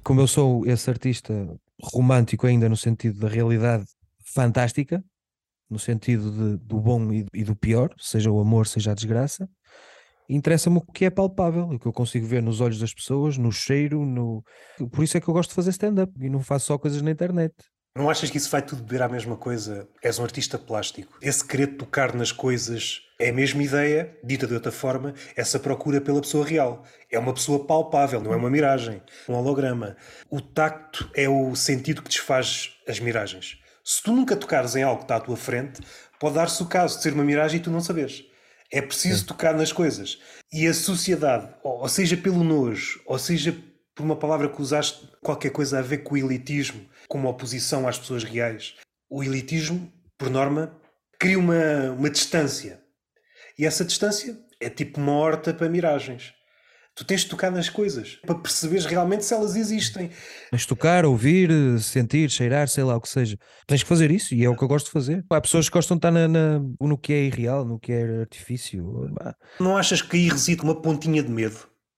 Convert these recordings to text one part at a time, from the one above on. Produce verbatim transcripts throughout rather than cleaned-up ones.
Como eu sou esse artista romântico ainda no sentido da realidade fantástica, no sentido de- do bom e, e do pior, seja o amor, seja a desgraça, interessa-me o que é palpável, o que eu consigo ver nos olhos das pessoas, no cheiro, no... Por isso é que eu gosto de fazer stand-up e não faço só coisas na internet. Não achas que isso vai tudo beber à mesma coisa? És um artista plástico. Esse querer tocar nas coisas é a mesma ideia, dita de outra forma, essa procura pela pessoa real. É uma pessoa palpável, não é uma miragem, um holograma. O tacto é o sentido que desfaz as miragens. Se tu nunca tocares em algo que está à tua frente, pode dar-se o caso de ser uma miragem e tu não saberes. É preciso Sim. tocar nas coisas. E a sociedade, ou seja pelo nojo, ou seja por uma palavra que usaste, qualquer coisa a ver com o elitismo, como oposição às pessoas reais. O elitismo, por norma, cria uma, uma distância. E essa distância é tipo uma horta para miragens. Tu tens de tocar nas coisas para perceberes realmente se elas existem. Tens de tocar, ouvir, sentir, cheirar, sei lá o que seja. Tens que fazer isso e é o que eu gosto de fazer. Há pessoas que gostam de estar na, na- no que é irreal, no que é artifício. Bah, Não achas que aí reside uma pontinha de medo?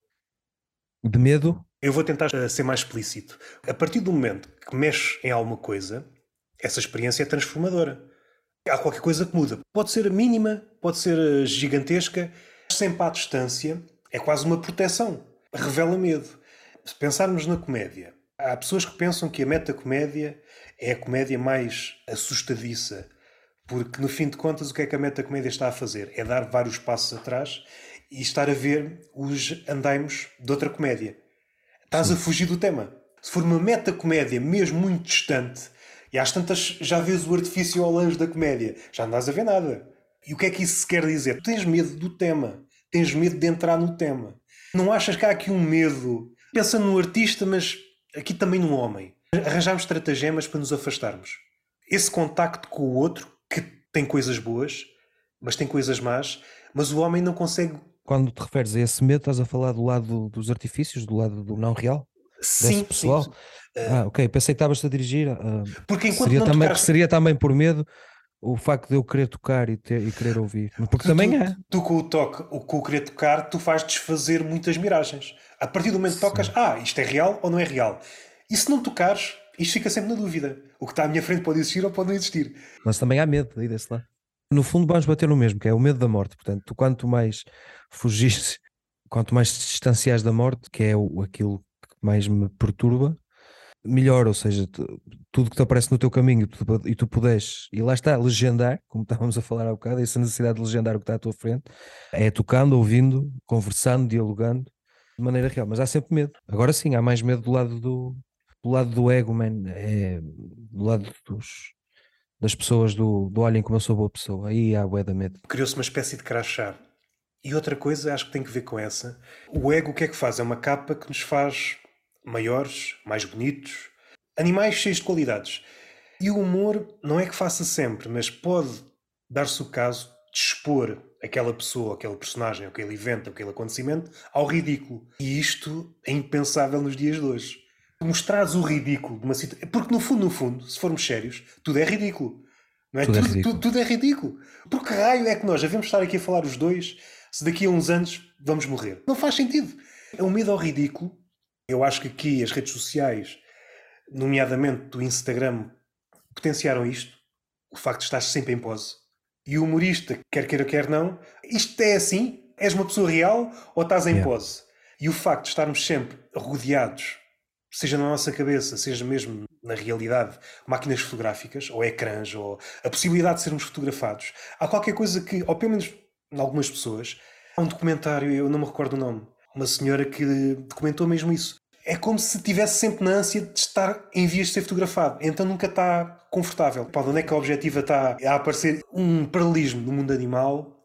de medo. Eu vou tentar uh, ser mais explícito. A partir do momento que mexes em alguma coisa, essa experiência é transformadora. Há qualquer coisa que muda. Pode ser mínima, pode ser uh, gigantesca. Sempre à distância é quase uma proteção. Revela medo. Se pensarmos na comédia, há pessoas que pensam que a metacomédia é a comédia mais assustadiça. Porque, no fim de contas, o que é que a metacomédia está a fazer? É dar vários passos atrás e estar a ver os andaimos de outra comédia. Estás a Sim. fugir do tema. Se for uma metacomédia mesmo muito distante, e às tantas já vês o artifício ao longe da comédia, já não estás a ver nada. E o que é que isso quer dizer? Tu tens medo do tema. Tens medo de entrar no tema. Não achas que há aqui um medo? Pensa num artista, mas aqui também num homem. Arranjamos estratagemas para nos afastarmos. Esse contacto com o outro, que tem coisas boas, mas tem coisas más, mas o homem não consegue. Quando te referes a esse medo, estás a falar do lado dos artifícios, do lado do não real, desse Sim, sim. pessoal. Ah, ok, pensei que estavas a dirigir. ah, Porque enquanto seria não também, que tocares. seria também por medo o facto de eu querer tocar e, ter, e querer ouvir. Porque Tu, também tu, é. tu com o toque, o, com o querer tocar, tu fazes desfazer muitas miragens. A partir do momento que tocas, Sim. ah, isto é real ou não é real? E se não tocares, isto fica sempre na dúvida. O que está à minha frente pode existir ou pode não existir. Mas também há medo aí desse lado. No fundo, vamos bater no mesmo, que é o medo da morte. Portanto, tu quanto mais fugires, quanto mais te distanciares da morte, que é o, aquilo que mais me perturba, melhor. Ou seja, tu- tudo que te aparece no teu caminho e tu, e tu puderes, e lá está, legendar, como estávamos a falar há bocado, essa necessidade de legendar o que está à tua frente, é tocando, ouvindo, conversando, dialogando, de maneira real. Mas há sempre medo. Agora sim, há mais medo do lado do, do lado do ego, man. É, do lado dos das pessoas do, do olhem como eu sou boa pessoa. Aí há bué da medo. Criou-se uma espécie de crachá. E outra coisa, acho que tem que ver com essa. O ego, o que é que faz? É uma capa que nos faz maiores, mais bonitos, animais cheios de qualidades. E o humor não é que faça sempre, mas pode dar-se o caso de expor aquela pessoa, aquele personagem, aquele evento, aquele acontecimento ao ridículo. E isto é impensável nos dias de hoje. Mostrares o ridículo de uma situação. Porque no fundo, no fundo, se formos sérios, tudo é ridículo. Não é? Tudo é Tudo, tudo, ridículo. tudo é ridículo. Por que raio é que nós devemos estar aqui a falar os dois se daqui a uns anos vamos morrer? Não faz sentido. É um medo ao ridículo. Eu acho que aqui as redes sociais, nomeadamente do Instagram, potenciaram isto. O facto de estar sempre em pose. E o humorista, quer queira, quer não, isto é assim? És uma pessoa real ou estás em Yeah. pose? E o facto de estarmos sempre rodeados, seja na nossa cabeça, seja mesmo na realidade, máquinas fotográficas, ou ecrãs, ou a possibilidade de sermos fotografados. Há qualquer coisa que, ou pelo menos em algumas pessoas, há um documentário, eu não me recordo o nome, uma senhora que documentou mesmo isso. É como se estivesse sempre na ânsia de estar em vias de ser fotografado. Então nunca está confortável. Para onde é que a objetiva está a aparecer? Um paralelismo no mundo animal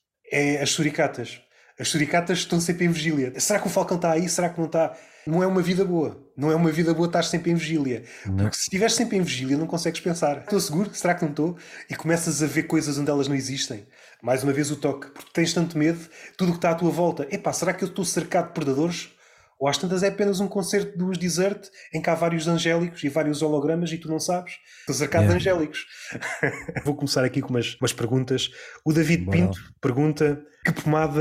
é as suricatas. As suricatas estão sempre em vigília. Será que o falcão está aí? Será que não está? Não é uma vida boa. Não é uma vida boa estar sempre em vigília. Não. Porque se estiveres sempre em vigília não consegues pensar. Estou seguro? Será que não estou? E começas a ver coisas onde elas não existem. Mais uma vez o toque. Porque tens tanto medo, tudo o que está à tua volta. Epá, será que eu estou cercado de predadores? Ou às tantas é apenas um concerto dos Desert em que há vários angélicos e vários hologramas e tu não sabes? Estou cercado Yeah. de angélicos. Vou começar aqui com umas, umas perguntas. O David Bora lá. Pinto pergunta: que pomada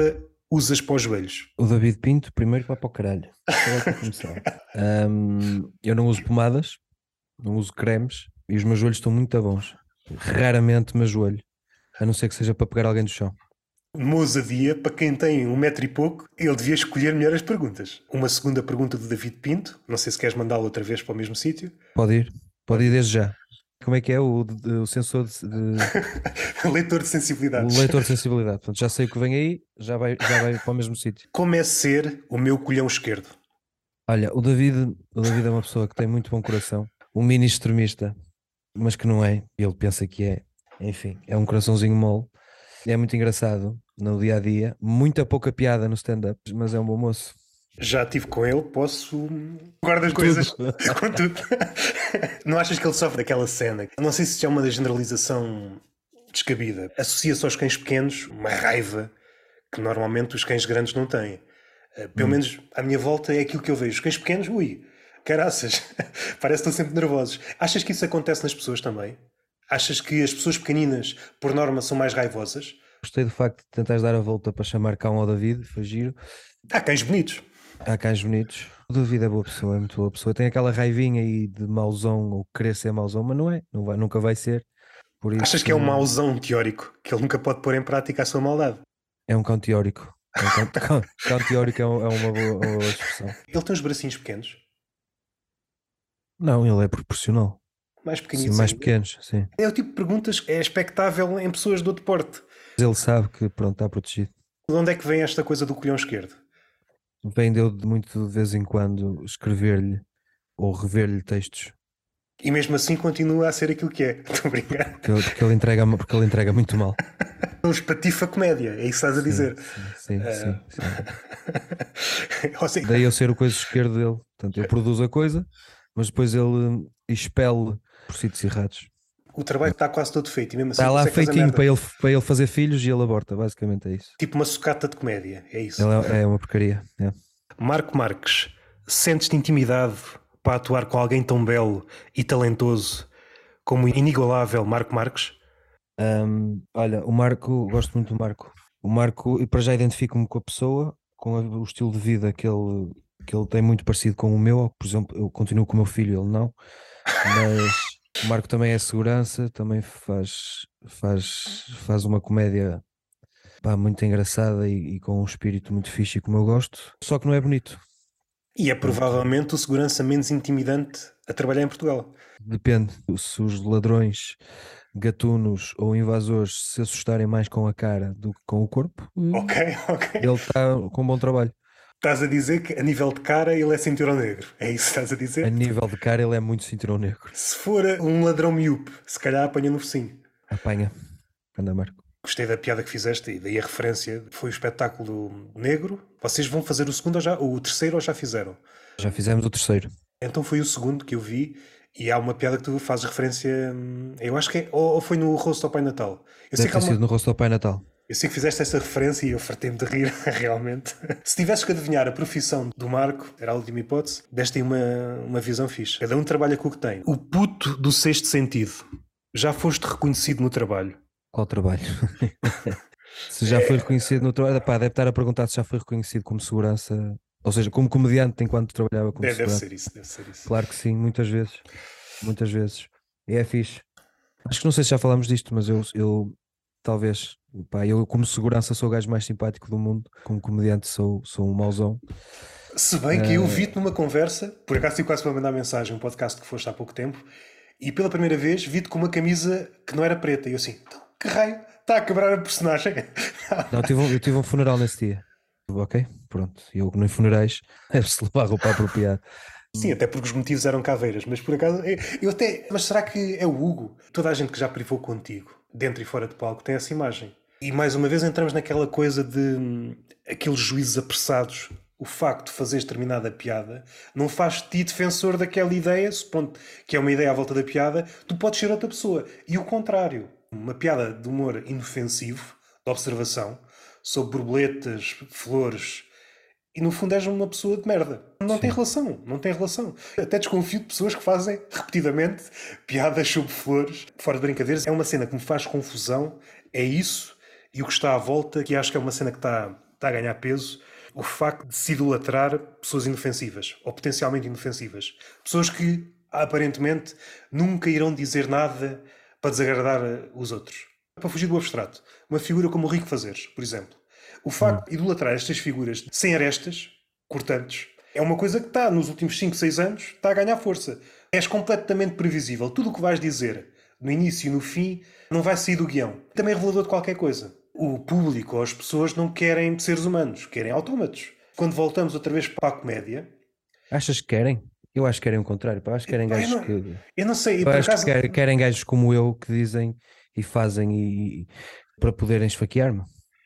usas para os joelhos? O David Pinto, primeiro vai para o caralho. É para começar. Um, eu não uso pomadas, não uso cremes e os meus joelhos estão muito bons. Raramente me ajoelho, a não ser que seja para pegar alguém do chão. Uma ousadia para quem tem um metro e pouco, ele devia escolher melhor as perguntas. Uma segunda pergunta do David Pinto, não sei se queres mandá-lo outra vez para o mesmo sítio. Pode ir, pode ir desde já. Como é que é o, de- o sensor de, de- Leitor de sensibilidades. o leitor de sensibilidade? Portanto, já sei o que vem aí, já vai, já vai para o mesmo sítio. Como é ser o meu colhão esquerdo? Olha, o David, o David é uma pessoa que tem muito bom coração, um mini extremista, mas que não é. Ele pensa que é. Enfim, é um coraçãozinho mole. É muito engraçado no dia a dia, muita pouca piada no stand-up, mas é um bom moço. Já estive com ele, posso. Guarda as coisas com tudo. Não achas que ele sofre daquela cena? Não sei se é uma generalização descabida. Associa-se aos cães pequenos uma raiva que normalmente os cães grandes não têm. Uh, Pelo Hum. menos à minha volta é aquilo que eu vejo. Os cães pequenos, ui, caraças, parece que estão sempre nervosos. Achas que isso acontece nas pessoas também? Achas que as pessoas pequeninas, por norma, são mais raivosas? Gostei do facto de tentares dar a volta para chamar cão ao David, foi giro. Há cães bonitos. Há cães bonitos. O David é boa pessoa, é muito boa pessoa. Tem aquela raivinha aí de mauzão ou querer ser mauzão, mas não é, não vai, nunca vai ser. Por isso, Achas que é um mauzão teórico que ele nunca pode pôr em prática a sua maldade? é um cão teórico. É um cão, cão, cão teórico é, um- é uma boa, uma boa expressão. Ele tem os bracinhos pequenos, Não, ele é proporcional. mais Sim, pequenitos mais ainda. pequenos, sim. É o tipo de perguntas que é expectável em pessoas do deporte. Mas ele sabe que pronto, está protegido. De onde é que vem esta coisa do colhão esquerdo? Vem deu de muito de vez em quando escrever-lhe ou rever-lhe textos. E mesmo assim continua a ser aquilo que é. Estou a brincar. Porque ele, porque ele entrega, porque ele entrega muito mal. Um espatifa comédia, é isso que estás a dizer. Sim, sim, sim, sim. Ou seja, Daí eu ser o coisa esquerdo dele. Portanto, eu produzo a coisa, mas depois ele hum, expele por sítios errados. o trabalho está quase todo feito e mesmo assim Está lá consegue fazer feitinho merda. para ele, para ele fazer filhos e ele aborta, basicamente é isso. Tipo uma sucata de comédia, é isso. Ele é, é uma porcaria. É. Marco Marques, sentes-te intimidado para atuar com alguém tão belo e talentoso como o inigualável Marco Marques? Hum, olha, o Marco, gosto muito do Marco. O Marco, e para já identifico-me com a pessoa, com a- o estilo de vida que ele, que ele tem muito parecido com o meu. Por exemplo, eu continuo com o meu filho, ele não. Mas o Marco também é segurança, também faz, faz, faz uma comédia pá, muito engraçada e, e com um espírito muito fixe, como eu gosto. Só que não é bonito. E é provavelmente o segurança menos intimidante a trabalhar em Portugal. Depende. Se os ladrões, gatunos ou invasores se assustarem mais com a cara do que com o corpo, Ok, ok. ele está com um bom trabalho. Estás a dizer que a nível de cara ele é cinturão negro. É isso que estás a A dizer? nível de cara, ele é muito cinturão negro. Se for um ladrão miúpe, se calhar apanha no focinho. Apanha. Anda, Marco. Gostei da piada que fizeste e daí a referência. Foi o espetáculo negro. Vocês vão fazer o segundo ou já? O terceiro ou já fizeram? Já fizemos o terceiro. Então foi o segundo que eu vi e há uma piada que tu fazes referência. hum, Eu acho que é. Ou ou foi no rosto ao Pai Natal. Eu sei, Deve que há ter uma- sido no rosto ao Pai Natal. eu sei que fizeste essa referência e eu fartei-me de rir, realmente. Se tivesses que adivinhar a profissão do Marco, era a última hipótese, deste aí uma, uma visão fixe. Cada um trabalha com o que tem. O puto do sexto sentido. Já foste reconhecido no trabalho? Qual trabalho? Se já foi reconhecido no trabalho, pá, deve estar a perguntar se já foi reconhecido como segurança, ou seja, como comediante enquanto trabalhava como Deve, deve segurança. ser isso, deve ser isso. Claro que sim, muitas vezes. Muitas vezes. E é fixe. Acho que não sei se já falámos disto, mas eu, eu talvez, pá, eu como segurança sou o gajo mais simpático do mundo, como comediante sou, sou um mauzão. Se bem que eu vi-te numa conversa, por acaso estive quase para mandar mensagem, um podcast que foste há pouco tempo, e pela primeira vez vi-te com uma camisa que não era preta. E eu assim, então, que raio, está a quebrar a personagem. Não, eu tive, um, eu tive um funeral nesse dia. Ok? Pronto. Eu nos funerais deve-se levar a roupa apropriada. Sim, até porque os motivos eram caveiras, mas por acaso, eu- eu até, mas será que é o Hugo? Toda a gente que já privou contigo, dentro e fora de palco, tem essa imagem. E mais uma vez entramos naquela coisa de hum, aqueles juízes apressados. O facto de fazeres determinada piada não faz de ti defensor daquela ideia, supondo que é uma ideia à volta da piada, tu podes ser outra pessoa. E o contrário. Uma piada de humor inofensivo, de observação, sobre borboletas, flores, e no fundo és uma pessoa de merda. Não tem relação, não tem relação. Até desconfio de pessoas que fazem repetidamente piadas sobre flores. Fora de brincadeiras, é uma cena que me faz confusão, é isso, e o que está à volta, que acho que é uma cena que está está a ganhar peso o facto de se idolatrar pessoas inofensivas, ou potencialmente inofensivas. Pessoas que, aparentemente, nunca irão dizer nada para desagradar os outros. Para fugir do abstrato. Uma figura como o Rico Fazeres, por exemplo. O facto hum. de idolatrar estas figuras sem arestas, cortantes, é uma coisa que está, nos últimos cinco, seis anos, está a ganhar força. És completamente previsível. Tudo o que vais dizer, no início e no fim, não vai sair do guião. Também é revelador de qualquer coisa. O público ou as pessoas não querem seres humanos, querem autómatos. Quando voltamos outra vez para a comédia... Achas que querem? Eu acho que querem o contrário. Eu acho que querem gajos eu não, que... Eu não sei. Eu por acho acaso... que querem, querem gajos como eu que dizem e fazem e, e, para poderem esfaquear-me.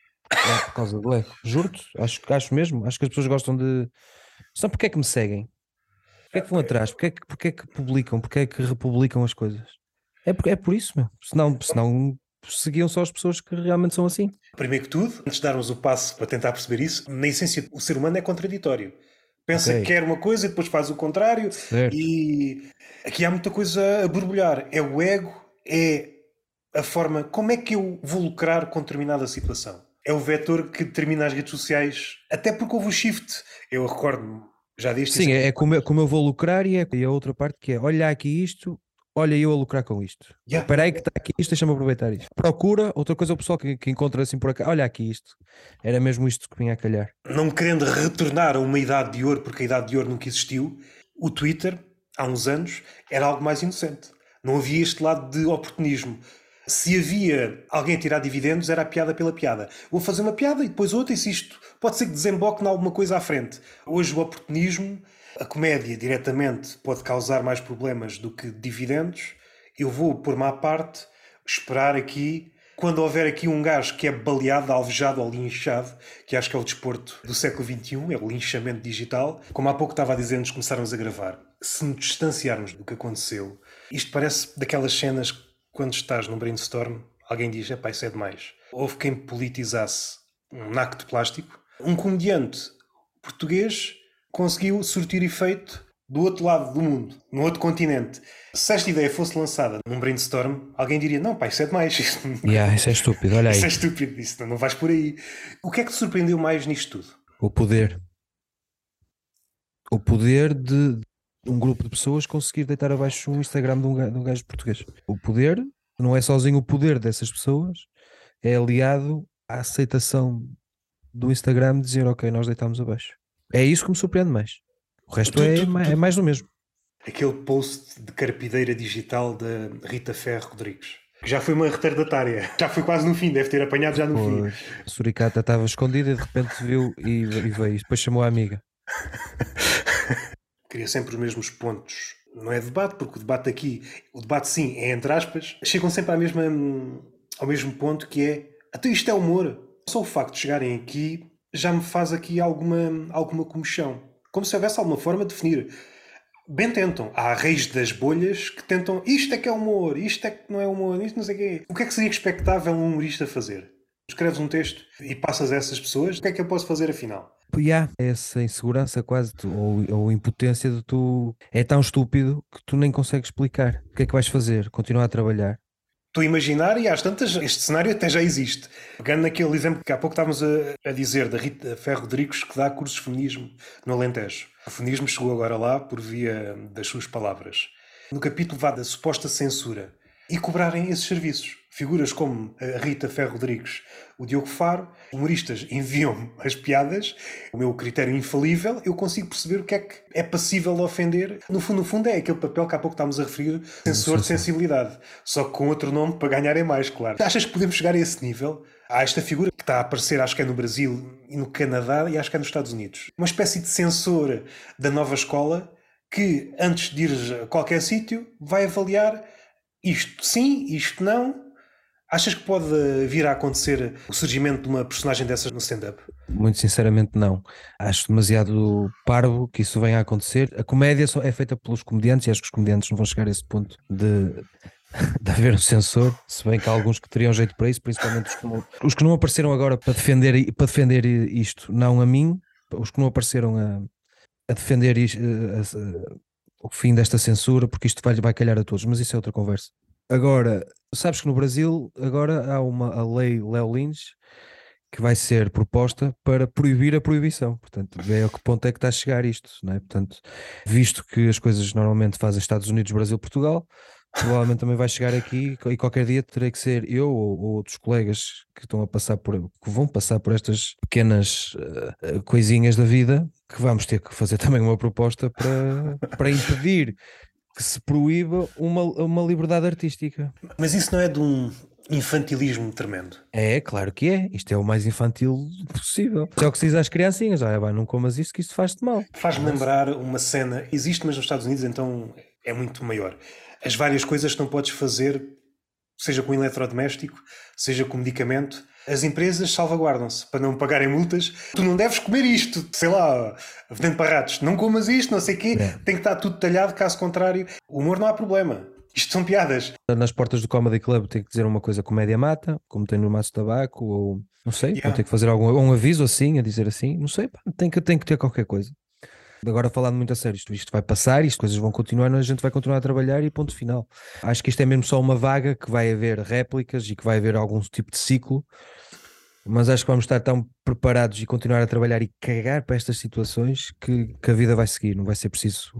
É por causa do ego. Juro-te. Acho, acho mesmo. Acho que as pessoas gostam de... Só porque é que me seguem? Porque é que vão atrás? Porque é que, porque é que publicam? Porque é que republicam as coisas? É por, é por isso, meu. Senão, senão seguiam só as pessoas que realmente são assim. Primeiro que tudo, antes de darmos o passo para tentar perceber isso, na essência o ser humano é contraditório. Pensa Okay. que quer uma coisa e depois faz o contrário. Certo. E aqui há muita coisa a borbulhar. É o ego, é a forma... Como é que eu vou lucrar com determinada situação? É o vetor que determina as redes sociais. Até porque houve o shift. Eu recordo-me, já disse... Sim, é, é como, eu, como eu vou lucrar e, é, e a outra parte que é, olha aqui isto... Olha, eu a lucrar com isto. Yeah. Espera aí que está aqui isto, deixa-me aproveitar isto. Procura, outra coisa, o pessoal que, que encontra assim por acá. Olha aqui isto. Era mesmo isto que vinha a calhar. Não querendo retornar a uma idade de ouro, porque a idade de ouro nunca existiu, o Twitter, há uns anos, era algo mais inocente. Não havia este lado de oportunismo. Se havia alguém a tirar dividendos, era a piada pela piada. Vou fazer uma piada e depois outra, e se isto pode ser que desemboque em alguma coisa à frente. Hoje o oportunismo... A comédia, diretamente, pode causar mais problemas do que dividendos. Eu vou, por má parte, esperar aqui, quando houver aqui um gajo que é baleado, alvejado ou linchado, que acho que é o desporto do século vinte e um, é o linchamento digital. Como há pouco estava a dizer, nos começarmos a gravar. Se nos distanciarmos do que aconteceu, isto parece daquelas cenas que, quando estás num brainstorm, alguém diz, epá, isso é demais. Houve quem politizasse um naco de plástico. Um comediante português... conseguiu surtir efeito do outro lado do mundo, no outro continente. Se esta ideia fosse lançada num brainstorm, alguém diria, não pá, isso é demais. Yeah, isso é estúpido, olha aí. Isso é estúpido, isso não vais por aí. O que é que te surpreendeu mais nisto tudo? O poder. O poder de um grupo de pessoas conseguir deitar abaixo um Instagram de um gajo, de um gajo português. O poder, não é sozinho o poder dessas pessoas, é aliado à aceitação do Instagram de dizer, ok, nós deitamos abaixo. É isso que me surpreende mais. O resto tu, é, tu, tu, é mais do mesmo. Aquele post de carpideira digital da Rita Ferro Rodrigues, que já foi uma retardatária, já foi quase no fim, deve ter apanhado já no pois, fim. A suricata estava escondida e de repente viu e, e veio. Depois chamou a amiga. Cria sempre os mesmos pontos. Não é debate, porque o debate aqui, o debate sim, é entre aspas, chegam sempre à mesma, ao mesmo ponto, que é, até isto é humor. Só o facto de chegarem aqui já me faz aqui alguma, alguma comichão. Como se houvesse alguma forma de definir. Bem tentam. Há reis das bolhas que tentam, isto é que é humor, isto é que não é humor, isto não sei o quê. O que é que seria expectável um humorista fazer? Escreves um texto e passas a essas pessoas, o que é que eu posso fazer afinal? Yeah, essa insegurança quase, tu, ou, ou impotência de tu, é tão estúpido que tu nem consegues explicar. O que é que vais fazer? Continuar a trabalhar? Estou a imaginar e às tantas este cenário até já existe. Pegando naquele exemplo que há pouco estávamos a, a dizer da Rita Ferro Rodrigues, que dá cursos de feminismo no Alentejo. O feminismo chegou agora lá por via das suas palavras. No capítulo vá da suposta censura e cobrarem esses serviços. Figuras como a Rita Ferro Rodrigues, o Diogo Faro, humoristas enviam-me as piadas, o meu critério infalível, eu consigo perceber o que é que é passível de ofender. No fundo, no fundo é aquele papel que há pouco estávamos a referir, censor de sensibilidade, só que com outro nome para ganharem mais, claro. Achas que podemos chegar a esse nível? Há esta figura que está a aparecer, acho que é no Brasil e no Canadá e acho que é nos Estados Unidos. Uma espécie de censor da nova escola que, antes de ir a qualquer sítio, vai avaliar isto sim, isto não. Achas que pode vir a acontecer o surgimento de uma personagem dessas no stand-up? Muito sinceramente não. Acho demasiado parvo que isso venha a acontecer. A comédia só é feita pelos comediantes e acho que os comediantes não vão chegar a esse ponto de, de haver um censor, se bem que há alguns que teriam jeito para isso, principalmente os que não, os que não apareceram agora para defender, para defender isto, não a mim, os que não apareceram a, a defender isto, a, a, o fim desta censura, porque isto vai, vai calhar a todos, mas isso é outra conversa. Agora, sabes que no Brasil agora há uma a lei Léo Lins que vai ser proposta para proibir a proibição. Portanto, vê a que ponto é que está a chegar isto, não é? Portanto, visto que as coisas normalmente fazem Estados Unidos, Brasil, Portugal, provavelmente também vai chegar aqui e qualquer dia terei que ser eu ou, ou outros colegas que estão a passar por, que vão passar por estas pequenas uh, coisinhas da vida, que vamos ter que fazer também uma proposta para, para impedir que se proíba uma, uma liberdade artística. Mas isso não é de um infantilismo tremendo? É, claro que é. Isto é o mais infantil possível. É o que se diz às criancinhas: ah, vai, não comas isto que isto faz-te mal. Faz-me lembrar uma cena, existe, mas nos Estados Unidos então é muito maior. As várias coisas que não podes fazer, seja com eletrodoméstico, seja com medicamento, as empresas salvaguardam-se para não pagarem multas. Tu não deves comer isto, sei lá, veneno para ratos, não comas isto, não sei o quê, é. Tem que estar tudo detalhado, caso contrário, o humor não há problema. Isto são piadas. Nas portas do Comedy Club tem que dizer uma coisa: comédia mata, como tem no Maço de Tabaco, ou não sei, yeah. Vão ter que fazer algum um aviso assim, a dizer assim, não sei, pá, tem, que, tem que ter qualquer coisa. Agora, falando muito a sério, isto, isto vai passar, isto coisas vão continuar, a gente vai continuar a trabalhar e ponto final. Acho que isto é mesmo só uma vaga, que vai haver réplicas e que vai haver algum tipo de ciclo, mas acho que vamos estar tão preparados e continuar a trabalhar e cagar para estas situações que, que a vida vai seguir, não vai ser preciso.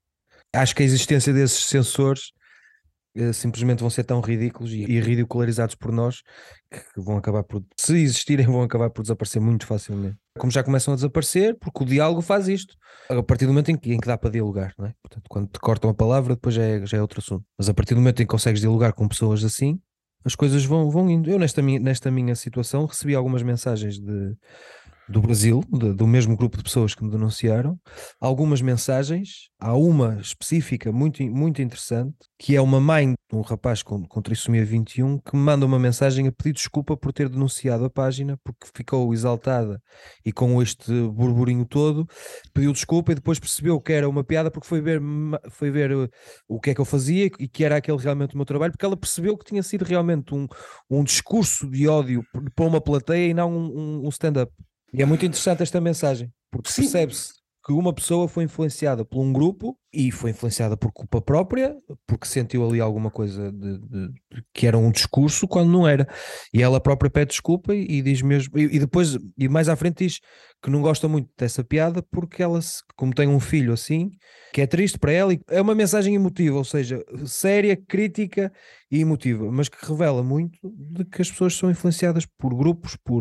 Acho que a existência desses sensores eh, simplesmente vão ser tão ridículos e, e ridicularizados por nós que vão acabar por, se existirem, vão acabar por desaparecer muito facilmente. Como já começam a desaparecer, porque o diálogo faz isto. A partir do momento em que, em que dá para dialogar, não é? Portanto, quando te cortam a palavra, depois já é, já é outro assunto. Mas a partir do momento em que consegues dialogar com pessoas assim, as coisas vão, vão indo. Eu, nesta minha, nesta minha situação, recebi algumas mensagens de, do Brasil, de, do mesmo grupo de pessoas que me denunciaram, algumas mensagens. Há uma específica muito, muito interessante, que é uma mãe de um rapaz com, com trissomia vinte e um, que me manda uma mensagem a pedir desculpa por ter denunciado a página, porque ficou exaltada e com este burburinho todo, pediu desculpa e depois percebeu que era uma piada, porque foi ver, foi ver o que é que eu fazia e que era aquele realmente o meu trabalho, porque ela percebeu que tinha sido realmente um, um discurso de ódio para uma plateia e não um, um stand-up. E é muito interessante esta mensagem, porque percebe-se que uma pessoa foi influenciada por um grupo e foi influenciada por culpa própria, porque sentiu ali alguma coisa de, de, de, que era um discurso quando não era. E ela própria pede desculpa e, e diz mesmo, e, e depois, e mais à frente diz que não gosta muito dessa piada porque ela, como tem um filho assim, que é triste para ela, e é uma mensagem emotiva, ou seja, séria, crítica e emotiva, mas que revela muito de que as pessoas são influenciadas por grupos, por...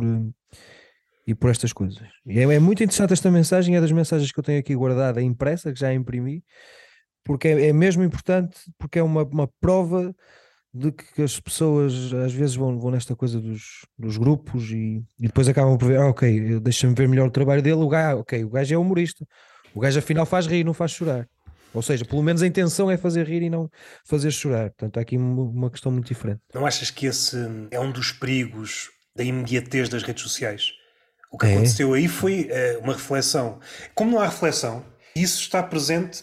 e por estas coisas. E é, é muito interessante esta mensagem, é das mensagens que eu tenho aqui guardada, impressa, que já imprimi, porque é, é mesmo importante, porque é uma, uma prova de que as pessoas às vezes vão, vão nesta coisa dos, dos grupos e, e depois acabam por ver, ah, ok, deixa-me ver melhor o trabalho dele, o gajo, ok, o gajo é humorista, o gajo afinal faz rir, não faz chorar. Ou seja, pelo menos a intenção é fazer rir e não fazer chorar. Portanto, há aqui uma questão muito diferente. Não achas que esse é um dos perigos da imediatez das redes sociais? O que é. aconteceu aí foi uh, uma reflexão. Como não há reflexão, isso está presente.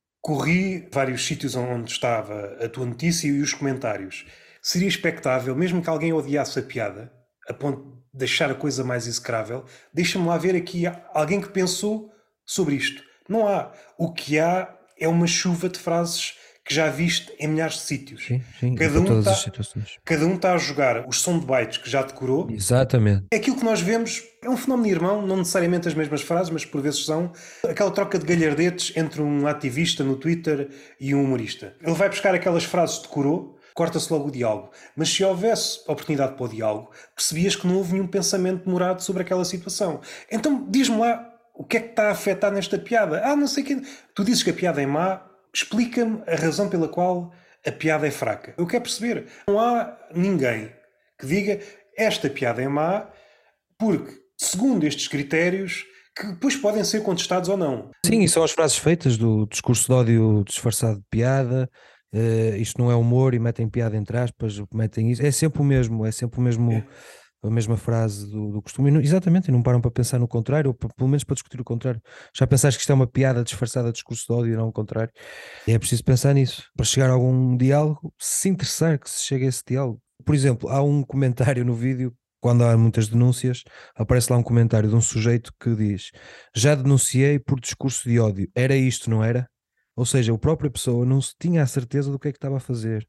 Corri vários sítios onde estava a tua notícia e os comentários. Seria expectável, mesmo que alguém odiasse a piada, a ponto de deixar a coisa mais execrável, deixa-me lá ver aqui alguém que pensou sobre isto. Não há. O que há é uma chuva de frases que já viste em milhares de sítios. Sim, sim, cada, um todas tá, as situações. cada um está a jogar os soundbites que já decorou. Exatamente. Aquilo que nós vemos é um fenómeno irmão, não necessariamente as mesmas frases, mas por vezes são aquela troca de galhardetes entre um ativista no Twitter e um humorista. Ele vai buscar aquelas frases que decorou, corta-se logo o diálogo. Mas se houvesse oportunidade para o diálogo, percebias que não houve nenhum pensamento demorado sobre aquela situação. Então diz-me lá o que é que está a afetar nesta piada. Ah, não sei o que. Tu dizes que a piada é má, explica-me a razão pela qual a piada é fraca. Eu quero perceber. Não há ninguém que diga esta piada é má porque, segundo estes critérios, que depois podem ser contestados ou não. Sim, e são as frases feitas do discurso de ódio disfarçado de piada. Uh, isto não é humor e metem piada entre aspas, metem isso. É sempre o mesmo, é sempre o mesmo... É. A mesma frase do, do costume, e não, exatamente, e não param para pensar no contrário, ou para, pelo menos para discutir o contrário. Já pensaste que isto é uma piada disfarçada de discurso de ódio e não o contrário? E é preciso pensar nisso, para chegar a algum diálogo, se interessar que se chegue a esse diálogo. Por exemplo, há um comentário no vídeo, quando há muitas denúncias, aparece lá um comentário de um sujeito que diz: já denunciei por discurso de ódio, era isto, não era? Ou seja, a própria pessoa não se tinha a certeza do que é que estava a fazer.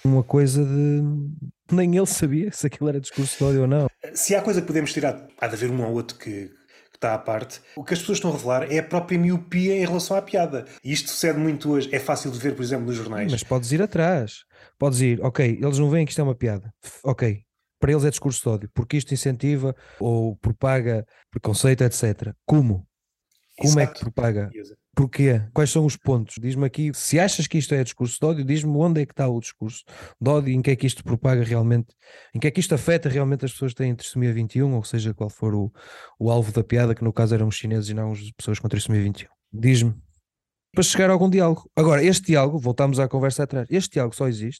uma coisa de... Nem ele sabia se aquilo era discurso de ódio ou não. Se há coisa que podemos tirar, há de haver um ou outro que, que está à parte, o que as pessoas estão a revelar é a própria miopia em relação à piada. E isto sucede muito hoje. É fácil de ver, por exemplo, nos jornais. Mas podes ir atrás. Podes ir, ok, eles não veem que isto é uma piada. Ok, para eles é discurso de ódio, porque isto incentiva ou propaga preconceito, etcétera. Como? Como é que Exato. propaga? Porquê? Quais são os pontos? Diz-me aqui, se achas que isto é discurso de ódio, diz-me onde é que está o discurso de ódio, em que é que isto propaga realmente, em que é que isto afeta realmente as pessoas que têm trissomia vinte e um, ou seja, qual for o, o alvo da piada, que no caso eram os chineses e não as pessoas com trissomia vinte e um. Diz-me, para chegar a algum diálogo. Agora, este diálogo, voltamos à conversa atrás, este diálogo só existe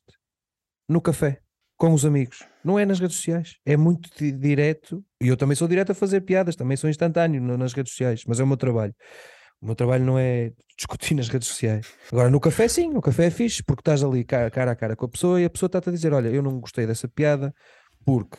no café, com os amigos, não é nas redes sociais, é muito di- direto, e eu também sou direto a fazer piadas, também sou instantâneo no- nas redes sociais, mas é o meu trabalho. O meu trabalho não é discutir nas redes sociais. Agora, no café, sim, no café é fixe, porque estás ali cara, cara a cara com a pessoa e a pessoa está-te a dizer: olha, eu não gostei dessa piada, porque.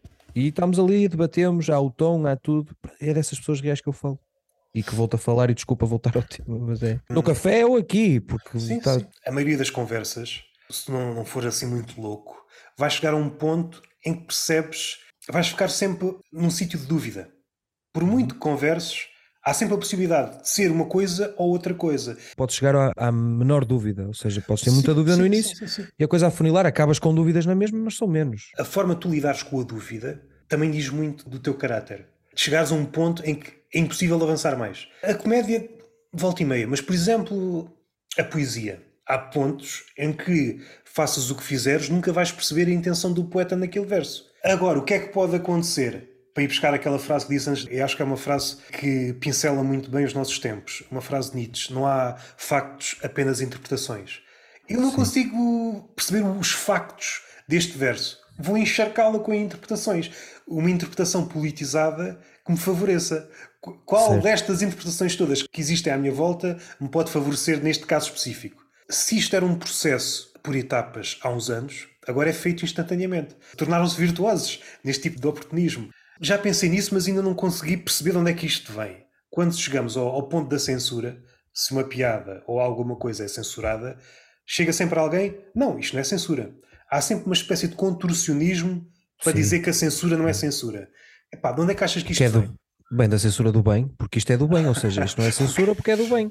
E estamos ali, debatemos, há o tom, há tudo. É dessas pessoas reais que eu falo. E que volto a falar, e desculpa voltar ao tema, mas é. No café ou aqui, porque Sim, tá... sim. A maioria das conversas, se não, não for assim muito louco, vais chegar a um ponto em que percebes, vais ficar sempre num sítio de dúvida. Por muito que converses, há sempre a possibilidade de ser uma coisa ou outra coisa. Podes chegar à, à menor dúvida, ou seja, podes ter muita Sim, dúvida sim, no sim, início sim, sim. e a coisa a funilar, acabas com dúvidas na mesma, mas são menos. A forma de tu lidares com a dúvida também diz muito do teu caráter. Chegares a um ponto em que é impossível avançar mais. A comédia, volta e meia, mas por exemplo, a poesia. Há pontos em que, faças o que fizeres, nunca vais perceber a intenção do poeta naquele verso. Agora, o que é que pode acontecer? Para ir buscar aquela frase que disse antes, eu acho que é uma frase que pincela muito bem os nossos tempos. Uma frase de Nietzsche. Não há factos, apenas interpretações. Eu não Sim. consigo perceber os factos deste verso. Vou encharcá-lo com interpretações. Uma interpretação politizada que me favoreça. Qu- Qual Certo. destas interpretações todas que existem à minha volta me pode favorecer neste caso específico? Se isto era um processo por etapas há uns anos, agora é feito instantaneamente. Tornaram-se virtuosos neste tipo de oportunismo. Já pensei nisso, mas ainda não consegui perceber de onde é que isto vem. Quando chegamos ao, ao ponto da censura, se uma piada ou alguma coisa é censurada, chega sempre alguém, não, isto não é censura. Há sempre uma espécie de contorcionismo para Sim. dizer que a censura não é censura. Epá, de onde é que achas que isto Que é vem? do bem da censura do bem, porque isto é do bem, ou seja, isto não é censura porque é do bem.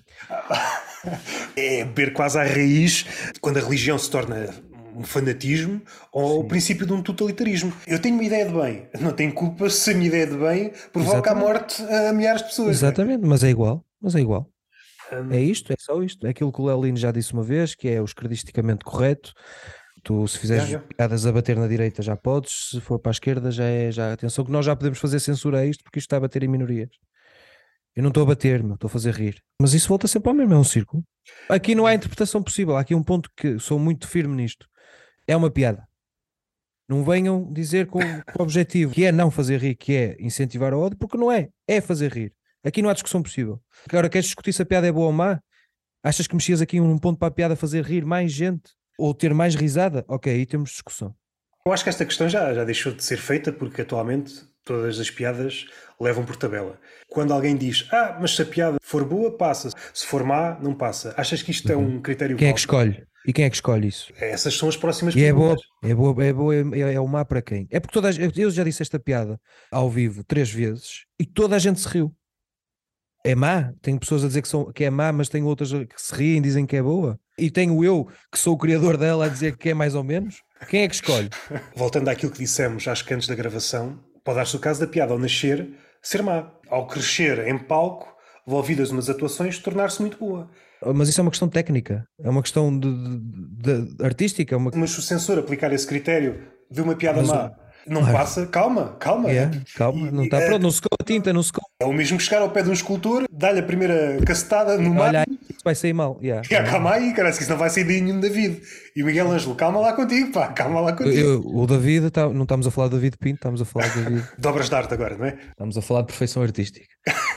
É beber quase à raiz quando a religião se torna um fanatismo ou o princípio de um totalitarismo. Eu tenho uma ideia de bem, não tenho culpa se a minha ideia de bem provoca Exatamente. a morte a milhares de pessoas. não é? Exatamente, mas é igual, mas é igual. Hum, É isto, é só isto. É aquilo que o Leolino já disse uma vez, que é o esquerdisticamente correto. Tu, se fizeres Yeah, yeah. piadas a bater na direita, já podes, se for para a esquerda, já é. Já... Atenção, que nós já podemos fazer censura a isto, porque isto está a bater em minorias. Eu não estou a bater, meu, estou a fazer rir. Mas isso volta sempre ao mesmo, é um círculo. Aqui não há interpretação possível. Há aqui um ponto que sou muito firme nisto. É uma piada. Não venham dizer com, com o objetivo que é não fazer rir, que é incentivar o ódio, porque não é. É fazer rir. Aqui não há discussão possível. Agora, queres discutir se a piada é boa ou má? Achas que mexias aqui num ponto para a piada fazer rir mais gente? Ou ter mais risada? Ok, aí temos discussão. Eu acho que esta questão já, já deixou de ser feita porque atualmente todas as piadas levam por tabela. Quando alguém diz, ah, mas se a piada for boa, passa. Se for má, não passa. Achas que isto é um critério Quem é que válido? escolhe? E quem é que escolhe isso? Essas são as próximas E é boa, perguntas. é boa, é boa, é, é o má para quem? É porque toda a, gente- eu já disse esta piada ao vivo três vezes e toda a gente se riu. É má? Tenho pessoas a dizer que, são, que é má, mas tenho outras que se riem e dizem que é boa. E tenho eu, que sou o criador dela, a dizer que é mais ou menos. Quem é que escolhe? Voltando àquilo que dissemos, acho que antes da gravação, pode dar-se o caso da piada ao nascer ser má. Ao crescer em palco, envolvidas umas atuações, tornar-se muito boa. Mas isso é uma questão técnica, é uma questão de, de- de- artística. É uma... Mas se o censor aplicar esse critério de uma piada Mas o- má, não Claro. passa, calma, calma. É, É, calma, E- não e- está é- pronto, não secou a tinta, não secou. É o mesmo que chegar ao pé de um escultor, dar-lhe a primeira cacetada no mar. Olha aí, isso vai sair mal. Yeah. E, ah, calma aí, cara, que isso não vai sair daí nenhum David. E o Miguel Ângelo, calma lá contigo, pá, calma lá contigo. Eu- o David, tá- não estamos a falar de David Pinto, estamos a falar de David, Dobras de arte agora, não é? estamos a falar de perfeição artística.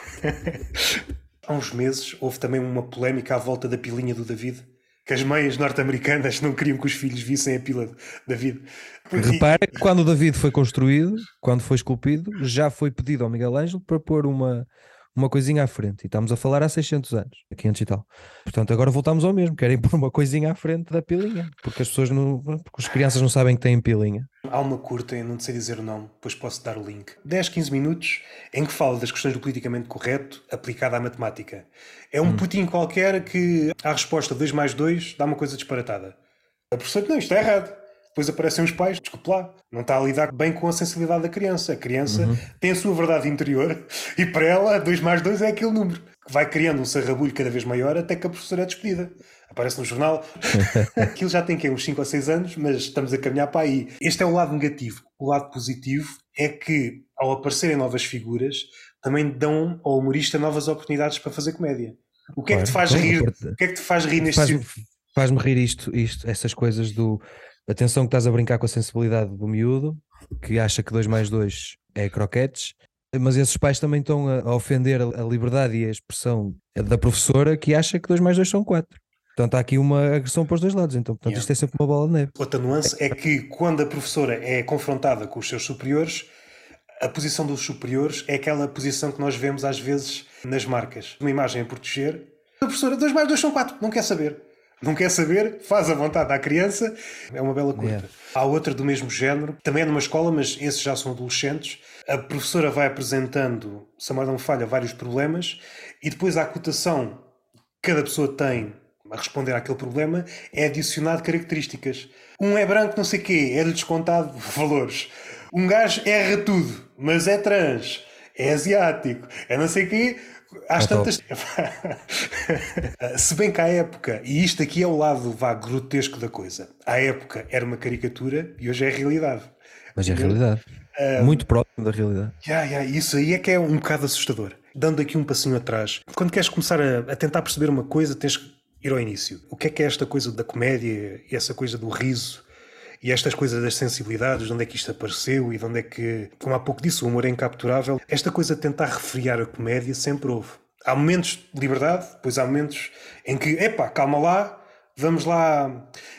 Há uns meses houve também uma polémica à volta da pilinha do David, que as mães norte-americanas não queriam que os filhos vissem a pila do David. Repara que quando o David foi construído, quando foi esculpido, já foi pedido ao Miguel Ângelo para pôr uma, uma coisinha à frente. E estamos a falar há seiscentos anos, quinhentos e tal. Portanto, agora voltamos ao mesmo. Querem pôr uma coisinha à frente da pilinha. Porque as pessoas não, porque as crianças não sabem que têm pilinha. Há uma curta, eu não sei dizer o nome, depois posso dar o link. dez, quinze minutos em que fala das questões do politicamente correto aplicada à matemática. É um Hum. putinho qualquer que à resposta dois mais dois dá uma coisa disparatada. A professora, não, isto é errado. Depois aparecem os pais, desculpe lá, não está a lidar bem com a sensibilidade da criança. A criança Uhum. tem a sua verdade interior e para ela dois mais dois é aquele número. Que vai criando um sarrabulho cada vez maior até que a professora é despedida. Aparece no jornal. Aquilo já tem que uns cinco ou seis anos, mas estamos a caminhar para aí. Este é o lado negativo. O lado positivo é que, ao aparecerem novas figuras, também dão ao humorista novas oportunidades para fazer comédia. O que é que te faz Então, rir? aparte- O que é que te faz rir neste Faz-me tipo? faz-me rir isto, isto, essas coisas do. Atenção que estás a brincar com a sensibilidade do miúdo, que acha que dois mais dois é croquetes, mas esses pais também estão a, a ofender a, a liberdade e a expressão da professora que acha que dois mais dois são quatro. Portanto, há aqui uma agressão para os dois lados. Então, portanto, Yeah. isto é sempre uma bola de neve. Outra nuance é que quando a professora é confrontada com os seus superiores, a posição dos superiores é aquela posição que nós vemos às vezes nas marcas. Uma imagem a proteger. A professora, dois mais dois são quatro, não quer saber. Não quer saber, faz a vontade à criança. É uma bela curta. Yeah. Há outra do mesmo género, também é numa escola, mas esses já são adolescentes. A professora vai apresentando, se a memória não me falha, vários problemas e depois a cotação que cada pessoa tem a responder àquele problema é adicionado características. Um é branco, não sei o quê, é-lhe descontado valores. Um gajo erra tudo, mas é trans, é asiático, é não sei o quê. Às Ah, tantas. Se bem que à época, e isto aqui é o lado vá grotesco da coisa, à época era uma caricatura e hoje é a realidade. Mas é a realidade. Muito próximo da realidade. Yeah, yeah, isso aí é que é um bocado assustador. Dando aqui um passinho atrás, quando queres começar a, a tentar perceber uma coisa, tens que ir ao início. O que é que é esta coisa da comédia e essa coisa do riso e estas coisas das sensibilidades, de onde é que isto apareceu e de onde é que, como há pouco disse, o humor é incapturável. Esta coisa de tentar refriar a comédia sempre houve. Há momentos de liberdade, depois há momentos em que, epá, calma lá, vamos lá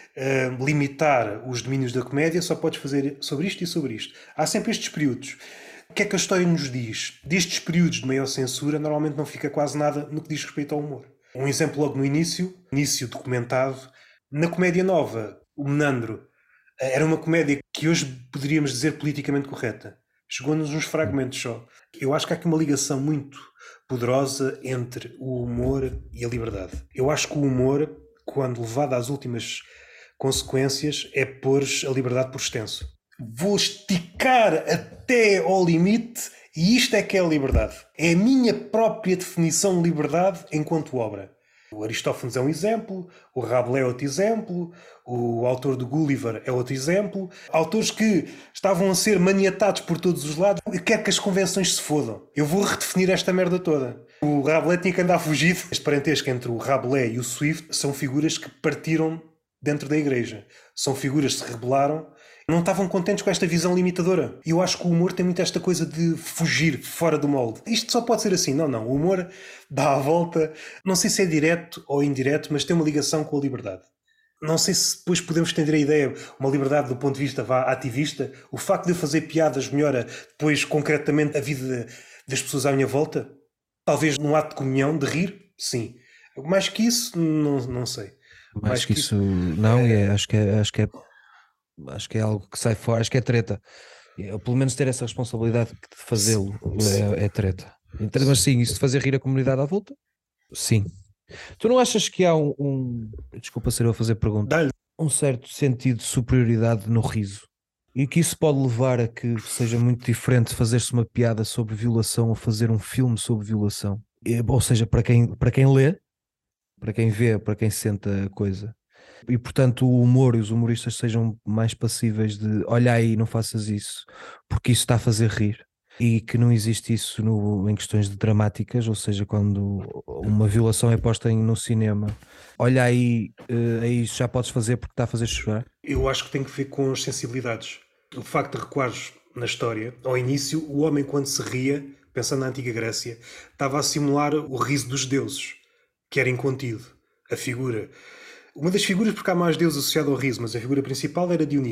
uh, limitar os domínios da comédia, só podes fazer sobre isto e sobre isto. Há sempre estes períodos. O que é que a história nos diz? Destes períodos de maior censura, normalmente não fica quase nada no que diz respeito ao humor. Um exemplo logo no início, início documentado, na comédia nova, o Menandro, era uma comédia que hoje poderíamos dizer politicamente correta. Chegou-nos uns fragmentos só. Eu acho que há aqui uma ligação muito poderosa entre o humor e a liberdade. Eu acho que o humor, quando levado às últimas consequências, é pôr a liberdade por extenso. Vou esticar até ao limite e isto é que é a liberdade. É a minha própria definição de liberdade enquanto obra. O Aristófanes é um exemplo, o Rabelais é outro exemplo, o autor do Gulliver é outro exemplo. Autores que estavam a ser maniatados por todos os lados. Eu quero que as convenções se fodam. Eu vou redefinir esta merda toda. O Rabelais tinha que andar fugido. Este parentesco entre o Rabelais e o Swift são figuras que partiram dentro da igreja. São figuras que se rebelaram. Não estavam contentes com esta visão limitadora. E eu acho que o humor tem muito esta coisa de fugir fora do molde. Isto só pode ser assim. Não, não. O humor dá a volta. Não sei se é direto ou indireto, mas tem uma ligação com a liberdade. Não sei se depois podemos estender a ideia, uma liberdade do ponto de vista vá, ativista. O facto de eu fazer piadas melhora depois concretamente a vida das pessoas à minha volta? Talvez num ato de comunhão, de rir? Sim. Mais que isso, não, não sei. Mais, Mais que, que isso, isso não, é... É, acho que é... Acho que é... Acho que é algo que sai fora, acho que é treta. Eu, pelo menos ter essa responsabilidade de fazê-lo é, é treta. Então, mas sim, isso de fazer rir a comunidade à volta? Sim. Tu não achas que há um, um desculpa ser eu a fazer pergunta, Dá-lhe. um certo sentido de superioridade no riso? E que isso pode levar a que seja muito diferente fazer-se uma piada sobre violação ou fazer um filme sobre violação? Ou seja, para quem, para quem lê, para quem vê, para quem sente a coisa. E portanto o humor e os humoristas sejam mais passíveis de olha aí, não faças isso porque isso está a fazer rir, e que não existe isso no, em questões de dramáticas, ou seja, quando uma violação é posta em, no cinema, olha aí, uh, aí já podes fazer porque está a fazer chorar. Eu acho que tem que ver com as sensibilidades. O facto de recuares na história, ao início o homem quando se ria, pensando na antiga Grécia, estava a simular o riso dos deuses, que era incontido. A figura Uma das figuras, porque há mais deuses associados ao riso, mas a figura principal era Dioniso.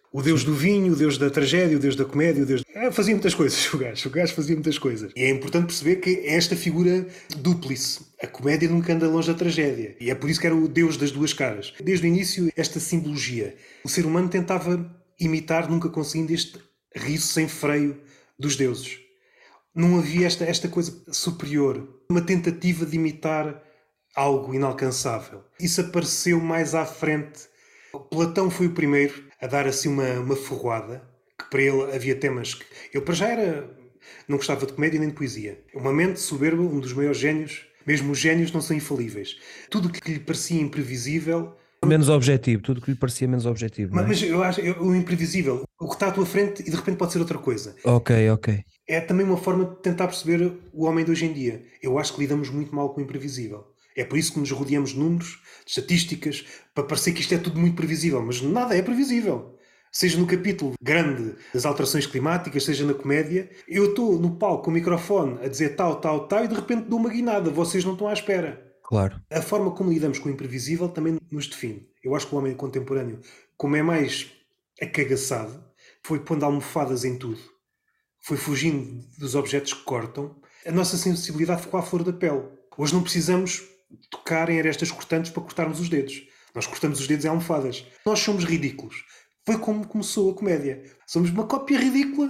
O deus Sim. do vinho, o deus da tragédia, o deus da comédia, o deus... É, fazia muitas coisas o gajo. O gajo fazia muitas coisas. E é importante perceber que é esta figura dúplice. A comédia nunca anda longe da tragédia. E é por isso que era o deus das duas caras. Desde o início, esta simbologia. O ser humano tentava imitar, nunca conseguindo, este riso sem freio dos deuses. Não havia esta, esta coisa superior. Uma tentativa de imitar algo inalcançável. Isso apareceu mais à frente. Platão foi o primeiro a dar assim uma, uma ferroada, que para ele havia temas que... Ele para já era... não gostava de comédia nem de poesia. Uma mente soberba, um dos maiores génios. Mesmo os génios não são infalíveis. Tudo o que lhe parecia imprevisível... Menos objetivo, tudo que lhe parecia menos objetivo, não é? Mas eu acho o imprevisível, o que está à tua frente e de repente pode ser outra coisa. Ok, ok. É também uma forma de tentar perceber o homem de hoje em dia. Eu acho que lidamos muito mal com o imprevisível. É por isso que nos rodeamos de números, de estatísticas, para parecer que isto é tudo muito previsível. Mas nada é previsível. Seja no capítulo grande das alterações climáticas, seja na comédia. Eu estou no palco com o microfone a dizer tal, tal, tal e de repente dou uma guinada. Vocês não estão à espera. Claro. A forma como lidamos com o imprevisível também nos define. Eu acho que o homem contemporâneo, como é mais acagaçado, foi pondo almofadas em tudo. Foi fugindo dos objetos que cortam. A nossa sensibilidade ficou à flor da pele. Hoje não precisamos tocar em arestas cortantes para cortarmos os dedos. Nós cortamos os dedos em almofadas. Nós somos ridículos. Foi como começou a comédia. Somos uma cópia ridícula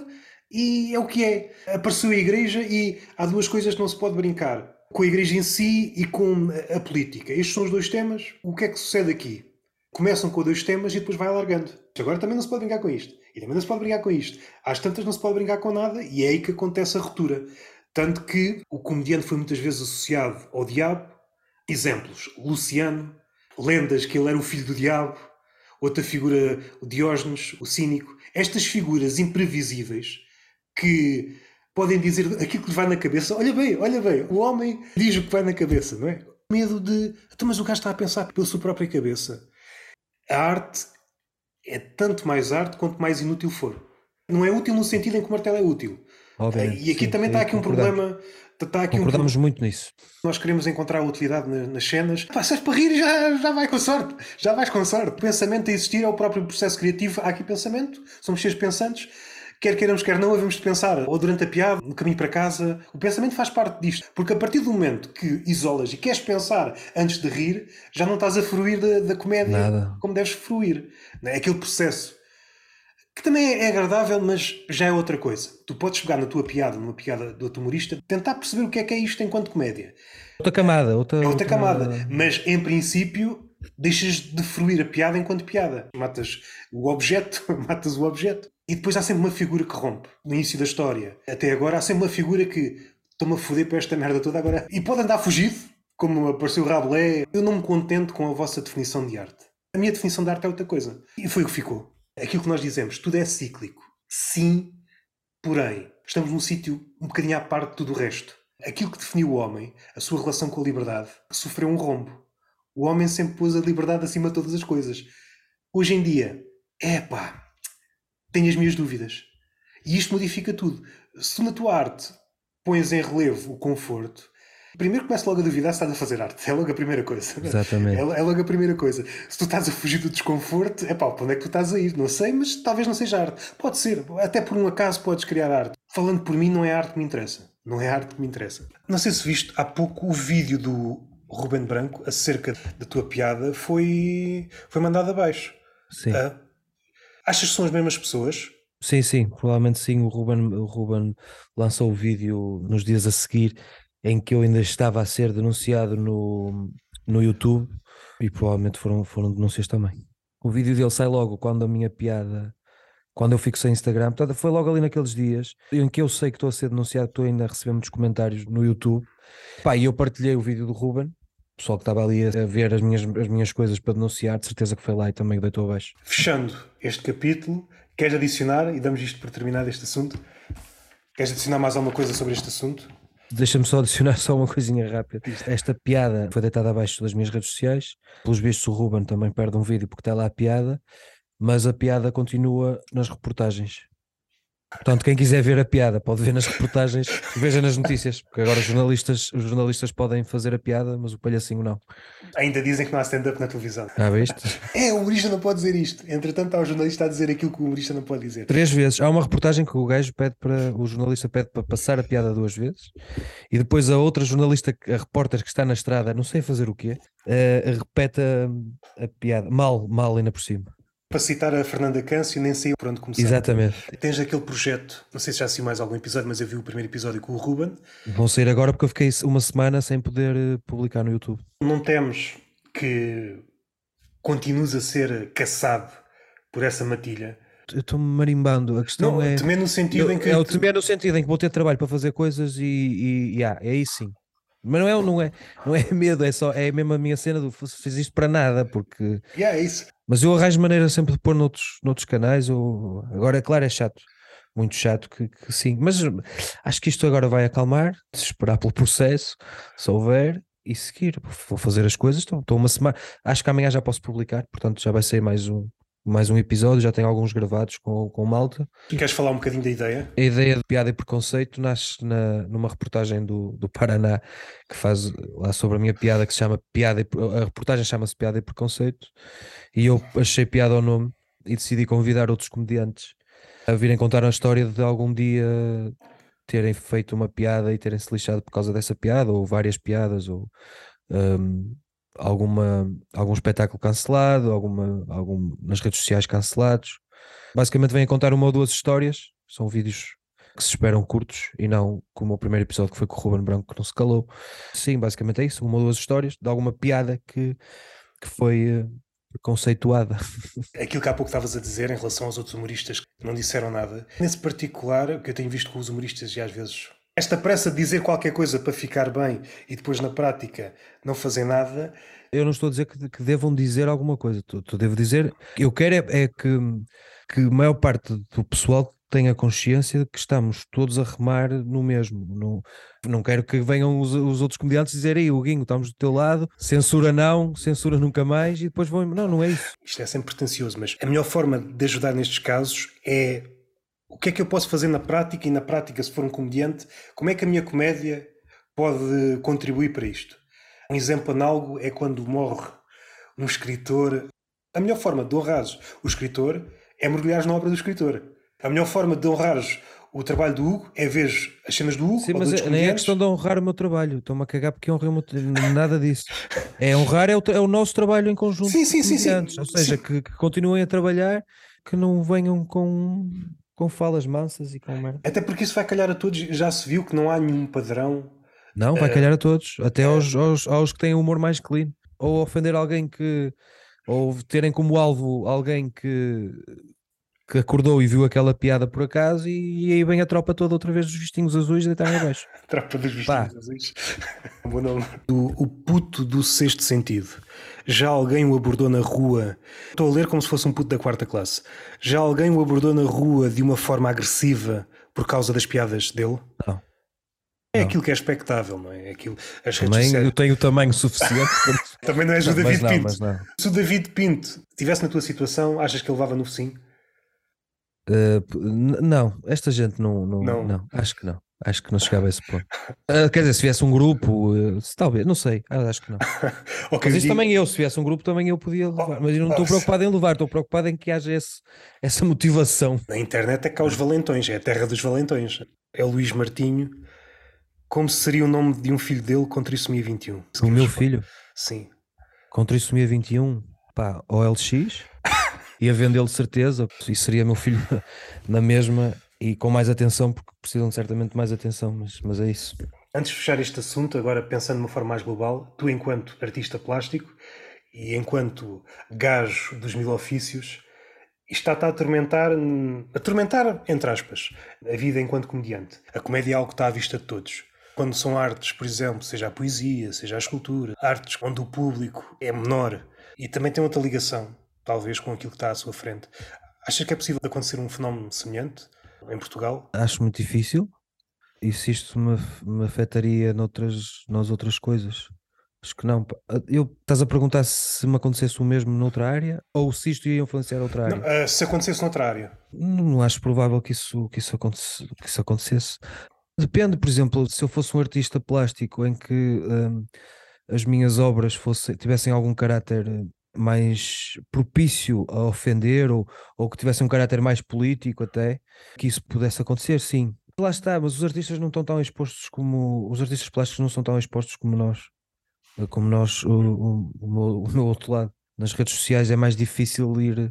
e é o que é. Apareceu a igreja e há duas coisas que não se pode brincar. Com a igreja em si e com a política. Estes são os dois temas. O que é que sucede aqui? Começam com dois temas e depois vai alargando. Agora também não se pode brincar com isto. E também não se pode brincar com isto. Às tantas não se pode brincar com nada e é aí que acontece a ruptura. Tanto que o comediante foi muitas vezes associado ao diabo. Exemplos. Luciano. Lendas que ele era o filho do diabo. Outra figura, o Diógenes, o cínico. Estas figuras imprevisíveis que podem dizer aquilo que lhe vai na cabeça. Olha bem, olha bem. O homem diz o que vai na cabeça, não é? Medo de... Então, mas o gajo está a pensar pela sua própria cabeça. A arte é tanto mais arte quanto mais inútil for. Não é útil no sentido em que o martelo é útil. Obviamente, e aqui sim, também sim, está aqui um concordamos. problema. Está aqui Concordamos um... muito nisso. Nós queremos encontrar a utilidade nas, nas cenas. Pá, se és para rir, já, já vai com sorte. Já vais com sorte. O pensamento a existir é o próprio processo criativo. Há aqui pensamento. Somos seres pensantes. Quer queiramos, quer não, havemos de pensar. Ou durante a piada, no caminho para casa. O pensamento faz parte disto. Porque a partir do momento que isolas e queres pensar antes de rir, já não estás a fruir da, da comédia Nada. como deves fruir. É aquele processo que também é agradável, mas já é outra coisa. Tu podes pegar na tua piada, numa piada do outro humorista, tentar perceber o que é que é isto enquanto comédia. Outra camada. Outra, É outra, outra camada. Mas, em princípio, deixas de fruir a piada enquanto piada. Matas o objeto, matas o objeto. E depois há sempre uma figura que rompe. No início da história, até agora, há sempre uma figura que estou-me a foder para esta merda toda agora. E pode andar fugido, como apareceu o Rabelais. Eu não me contento com a vossa definição de arte. A minha definição de arte é outra coisa. E foi o que ficou. Aquilo que nós dizemos, tudo é cíclico. Sim, porém, estamos num sítio um bocadinho à parte de tudo o resto. Aquilo que definiu o homem, a sua relação com a liberdade, sofreu um rombo. O homem sempre pôs a liberdade acima de todas as coisas. Hoje em dia, epá, tenho as minhas dúvidas. E isto modifica tudo. Se tu na tua arte pões em relevo o conforto, primeiro começa logo a duvidar se estás a fazer arte. É logo a primeira coisa. Exatamente. É, é logo a primeira coisa. Se tu estás a fugir do desconforto, é pá, para onde é que tu estás a ir? Não sei, mas talvez não seja arte. Pode ser. Até por um acaso podes criar arte. Falando por mim, não é arte que me interessa. Não é arte que me interessa. Não sei se viste há pouco o vídeo do Ruben Branco acerca da tua piada foi, foi mandado abaixo. Sim. Ah, achas que são as mesmas pessoas? Sim, sim, provavelmente sim. O Ruben, o Ruben lançou o vídeo nos dias a seguir em que eu ainda estava a ser denunciado no, no YouTube e provavelmente foram, foram denúncias também. O vídeo dele sai logo quando a minha piada, quando eu fico sem Instagram, portanto foi logo ali naqueles dias em que eu sei que estou a ser denunciado, estou ainda a receber muitos comentários no YouTube. Pá, e eu partilhei o vídeo do Ruben, o pessoal que estava ali a ver as minhas, as minhas coisas para denunciar, de certeza que foi lá e também deitou abaixo. Fechando este capítulo, queres adicionar, e damos isto por terminado este assunto, queres adicionar mais alguma coisa sobre este assunto? Deixa-me só adicionar só uma coisinha rápida. Esta piada foi deitada abaixo das minhas redes sociais. Pelos vistos o Ruben também perde um vídeo porque está lá a piada, mas a piada continua nas reportagens. Portanto, quem quiser ver a piada pode ver nas reportagens, veja nas notícias, porque agora os jornalistas, os jornalistas podem fazer a piada, mas o palhacinho não. Ainda dizem que não há stand-up na televisão. Já viste? É, o humorista não pode dizer isto. Entretanto, há o jornalista a dizer aquilo que o humorista não pode dizer. Três vezes. Há uma reportagem que o gajo pede para, o jornalista pede para passar a piada duas vezes, e depois a outra jornalista, a repórter que está na estrada, não sei fazer o quê, uh, repete a, a piada, mal, mal ainda por cima. Para citar a Fernanda Câncio, nem sei por onde começar. Exatamente. Tens aquele projeto, não sei se já saiu mais algum episódio, mas eu vi o primeiro episódio com o Ruben. Vão sair agora porque eu fiquei uma semana sem poder publicar no YouTube. Não temos que continues a ser caçado por essa matilha. Eu estou-me marimbando. A questão não, é. Temer no sentido eu, em que. É o temer no sentido em que vou ter trabalho para fazer coisas e. e yeah, é isso sim. Mas não é, não, é, não é medo, é só. É mesmo a minha cena do fiz isto para nada, porque. Yeah, é isso. Mas eu arranjo maneira sempre de pôr noutros, noutros canais. Ou... Agora, é claro, é chato. Muito chato que, que sim. Mas acho que isto agora vai acalmar, esperar pelo processo, se houver, e seguir. Vou fazer as coisas. Estou, estou uma semana. Acho que amanhã já posso publicar, portanto já vai sair mais um. Mais um episódio, já tenho alguns gravados com, com malta. Queres falar um bocadinho da ideia? A ideia de Piada e Preconceito nasce na, numa reportagem do, do Paraná que faz lá sobre a minha piada, que se chama Piada e, a reportagem chama-se Piada e Preconceito, e eu achei piada ao nome e decidi convidar outros comediantes a virem contar a história de algum dia terem feito uma piada e terem se lixado por causa dessa piada, ou várias piadas, ou um, alguma, algum espetáculo cancelado, alguma, algum, nas redes sociais cancelados. Basicamente vêm a contar uma ou duas histórias, são vídeos que se esperam curtos e não como o primeiro episódio que foi com o Ruben Branco que não se calou. Sim, basicamente é isso, uma ou duas histórias de alguma piada que, que foi uh, conceituada. Aquilo que há pouco estavas a dizer em relação aos outros humoristas que não disseram nada, nesse particular, o que eu tenho visto com os humoristas e às vezes esta pressa de dizer qualquer coisa para ficar bem e depois na prática não fazer nada. Eu não estou a dizer que, que devam dizer alguma coisa, tu, tu devo dizer, eu quero é, é que, que a maior parte do pessoal tenha consciência de que estamos todos a remar no mesmo. No, não quero que venham os, os outros comediantes dizer aí, Huguinho, estamos do teu lado, censura não, censura nunca mais, e depois vão. Não, não é isso. Isto é sempre pretencioso, mas a melhor forma de ajudar nestes casos é o que é que eu posso fazer na prática, e na prática, se for um comediante, como é que a minha comédia pode contribuir para isto? Um exemplo análogo é quando morre um escritor. A melhor forma de honrares o escritor é mergulhares na obra do escritor. A melhor forma de honrares o trabalho do Hugo é ver as cenas do Hugo. Sim, mas nem é questão de honrar o meu trabalho. Estou-me a cagar porque honrei o meu tra... nada disso. É honrar é o, é o nosso trabalho em conjunto. Sim, sim, sim, sim. Ou seja, que, que continuem a trabalhar, que não venham com, com falas mansas e com merda. Até porque isso vai calhar a todos. Já se viu que não há nenhum padrão. Não, vai calhar a todos, até aos, aos, aos que têm humor mais clean. Ou ofender alguém que, ou terem como alvo alguém que, que acordou e viu aquela piada por acaso, e, e aí vem a tropa toda outra vez dos vestinhos azuis e deitarem abaixo. Tropa dos vestinhos azuis. Bom nome. O, o puto do sexto sentido. Já alguém o abordou na rua? Estou a ler como se fosse um puto da quarta classe. Já alguém o abordou na rua de uma forma agressiva por causa das piadas dele? Não. É Não. aquilo que é expectável, não é? Aquilo, as Também sociais... eu tenho o tamanho suficiente. Também não és o David não, Pinto. Mas não. Se o David Pinto estivesse na tua situação, achas que ele levava no focinho? Uh, não, esta gente não, não, Não. não, acho que não. Acho que não chegava a esse ponto. Uh, quer dizer, se viesse um grupo, uh, se, talvez, não sei, acho que não. Okay, mas isso digo... também eu, se viesse um grupo, também eu podia levar. Oh, mas eu não estou oh, preocupado em levar, estou preocupado em que haja esse, essa motivação. Na internet é cá os valentões, é a terra dos valentões. É o Luís Martinho. Como seria o nome de um filho dele com trissomia vinte e um? O meu filho? Sim. Com trissomia vinte e um? Pá, O L X? Ia vendê-lo de certeza, e seria meu filho na mesma e com mais atenção, porque precisam de certamente mais atenção, mas, mas é isso. Antes de fechar este assunto, agora pensando de uma forma mais global, tu enquanto artista plástico e enquanto gajo dos mil ofícios, isto está a atormentar, a atormentar, entre aspas, a vida enquanto comediante. A comédia é algo que está à vista de todos. Quando são artes, por exemplo, seja a poesia, seja a escultura, artes onde o público é menor e também tem outra ligação, talvez, com aquilo que está à sua frente. Achas que é possível acontecer um fenómeno semelhante em Portugal? Acho muito difícil. E se isto me, me afetaria noutras, nas outras coisas? Acho que não. Pá. Eu, estás a perguntar se me acontecesse o mesmo noutra área ou se isto ia influenciar outra Não, área? uh, se acontecesse noutra área. Não, não acho provável que isso, que isso, acontecesse, que isso acontecesse. Depende, por exemplo, se eu fosse um artista plástico em que hum, as minhas obras fosse, tivessem algum caráter eh, mais propício a ofender ou, ou que tivessem um caráter mais político até, que isso pudesse acontecer, sim. Lá está, mas os artistas não estão tão expostos como os artistas plásticos não são tão expostos como nós, eh, como nós, o, o, o meu, o meu outro lado. Nas redes sociais é mais difícil ir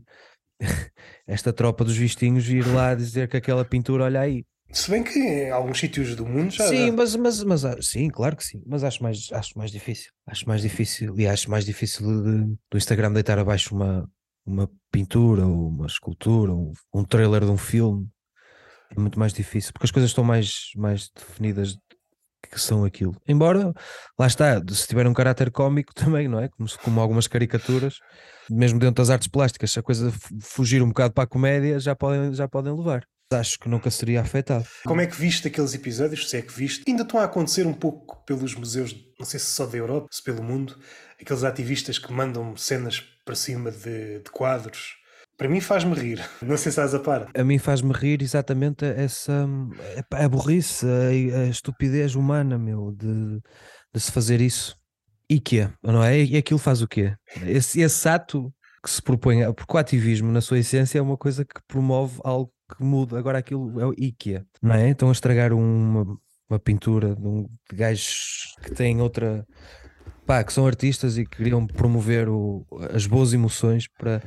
esta tropa dos vistinhos ir lá dizer que aquela pintura, olha aí. Se bem que em alguns sítios do mundo já. Sim, já... mas, mas, mas ah, sim, claro que sim, mas acho mais, acho mais difícil. Acho mais difícil e acho mais difícil de, do Instagram deitar abaixo uma, uma pintura ou uma escultura, um, um trailer de um filme. É muito mais difícil porque as coisas estão mais, mais definidas que são aquilo. Embora, lá está, se tiver um caráter cómico também, não é? Como, se- como algumas caricaturas, mesmo dentro das artes plásticas, se a coisa fu- fugir um bocado para a comédia, já podem, já podem levar. Acho que nunca seria afetado. Como é que viste aqueles episódios? Se é que viste, ainda estão a acontecer um pouco pelos museus, não sei se só da Europa, se pelo mundo, aqueles ativistas que mandam cenas para cima de, de quadros. Para mim faz-me rir. Não sei se estás a par. A mim faz-me rir exatamente essa epá, a burrice, a, a estupidez humana, meu, de, de se fazer isso. E quê? Não é? E aquilo faz o quê? Esse, esse ato que se propõe, porque o ativismo, na sua essência, é uma coisa que promove algo que muda. Agora aquilo é o e quê? Não é? Estão a estragar uma, uma pintura de, um, de gajos que têm outra. Pá, que são artistas e que queriam promover o, as boas emoções para.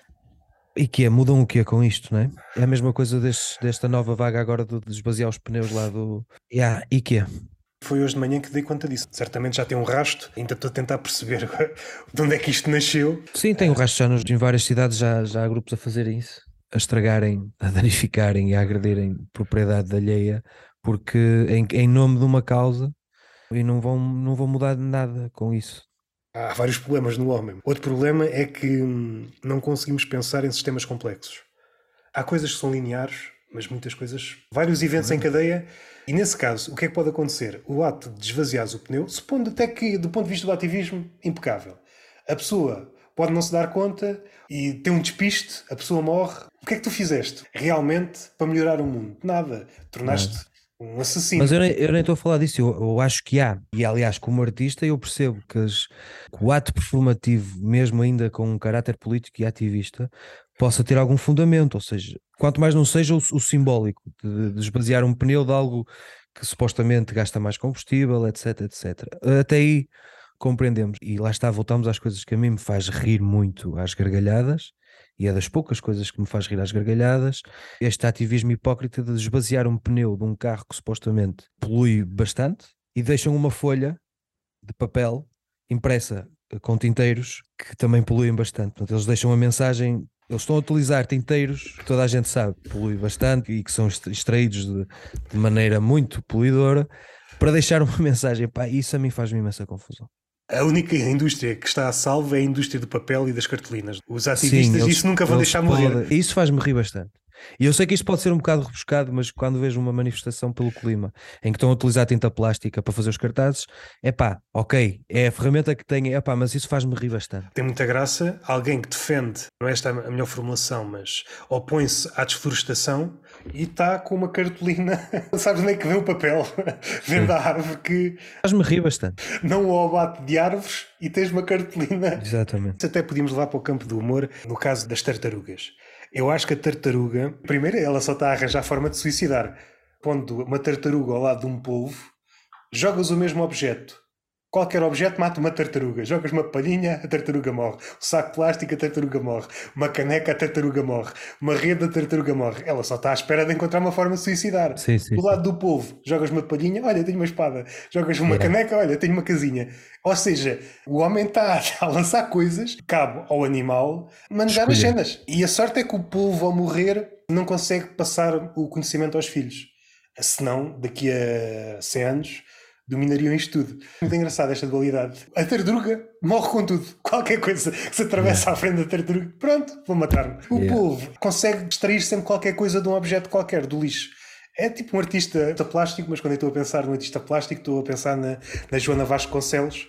E que é, mudam o quê com isto, não é? É a mesma coisa deste, desta nova vaga agora de, de esvaziar os pneus lá do. Yeah, e que é? Foi hoje de manhã que dei conta disso. Certamente já tem um rasto, ainda estou a tentar perceber de onde é que isto nasceu. Sim, tem o rastro já nos, em várias cidades, já, já há grupos a fazerem isso, a estragarem, a danificarem e a agredirem propriedade alheia, porque em, em nome de uma causa e não vão, não vão mudar nada com isso. Há vários problemas no homem. Outro problema é que hum, não conseguimos pensar em sistemas complexos. Há coisas que são lineares, mas muitas coisas, vários eventos em cadeia, e nesse caso, o que é que pode acontecer? O ato de esvaziares o pneu, supondo até que, do ponto de vista do ativismo, impecável. A pessoa pode não se dar conta e tem um despiste, a pessoa morre. O que é que tu fizeste realmente para melhorar o mundo? Nada. Tornaste Nada. um assassino. Mas eu nem, eu nem estou a falar disso, eu, eu acho que há, e aliás, como artista, eu percebo que, as- que o ato performativo, mesmo ainda com um caráter político e ativista, possa ter algum fundamento, ou seja, quanto mais não seja o, o simbólico, de, de esvaziar um pneu de algo que supostamente gasta mais combustível, etc, etcétera. Até aí compreendemos, e lá está, voltamos às coisas que a mim me faz rir muito às gargalhadas, e é das poucas coisas que me faz rir às gargalhadas, este ativismo hipócrita de esvaziar um pneu de um carro que supostamente polui bastante e deixam uma folha de papel impressa com tinteiros que também poluem bastante. Portanto, eles deixam a mensagem, eles estão a utilizar tinteiros que toda a gente sabe polui bastante e que são extraídos de, de maneira muito poluidora para deixar uma mensagem. Pá, isso a mim faz-me imensa confusão. A única indústria que está a salvo é a indústria do papel e das cartolinas. Os Sim, ativistas eles, isso nunca vão eles deixar morrer. podem. Isso faz-me rir bastante. E eu sei que isto pode ser um bocado rebuscado, mas quando vejo uma manifestação pelo clima em que estão a utilizar tinta plástica para fazer os cartazes, é pá, ok, é a ferramenta que tem, é pá, mas isso faz-me rir bastante. Tem muita graça alguém que defende, não é esta a melhor formulação, mas opõe-se à desflorestação e está com uma cartolina. Sabes onde é que vem o papel? Vem da árvore que Faz-me rir bastante. não o abate de árvores e tens uma cartolina. Exatamente. Até podíamos levar para o campo do humor no caso das tartarugas. Eu acho que a tartaruga, primeiro, ela só está a arranjar forma de suicidar. Pondo uma tartaruga ao lado de um polvo, jogas o mesmo objeto. Qualquer objeto mata uma tartaruga. Jogas uma palhinha, a tartaruga morre. Um saco de plástico, a tartaruga morre. Uma caneca, a tartaruga morre. Uma rede, a tartaruga morre. Ela só está à espera de encontrar uma forma de suicidar. Sim, sim, Do sim. lado do polvo, jogas uma palhinha, olha, tenho uma espada. Jogas uma Yeah. caneca, olha, tenho uma casinha. Ou seja, o homem está a lançar coisas, cabe ao animal manejar as Escolher. cenas. E a sorte é que o polvo, ao morrer, não consegue passar o conhecimento aos filhos. Senão, daqui a cem anos, dominariam isto tudo. Muito engraçado esta dualidade. A tartaruga morre com tudo. Qualquer coisa que se atravessa à frente da tartaruga, pronto, vou matar-me. O Yeah. polvo consegue extrair sempre qualquer coisa de um objeto qualquer, do lixo. É tipo um artista plástico, mas quando eu estou a pensar num artista plástico, estou a pensar na, na Joana Vasconcelos,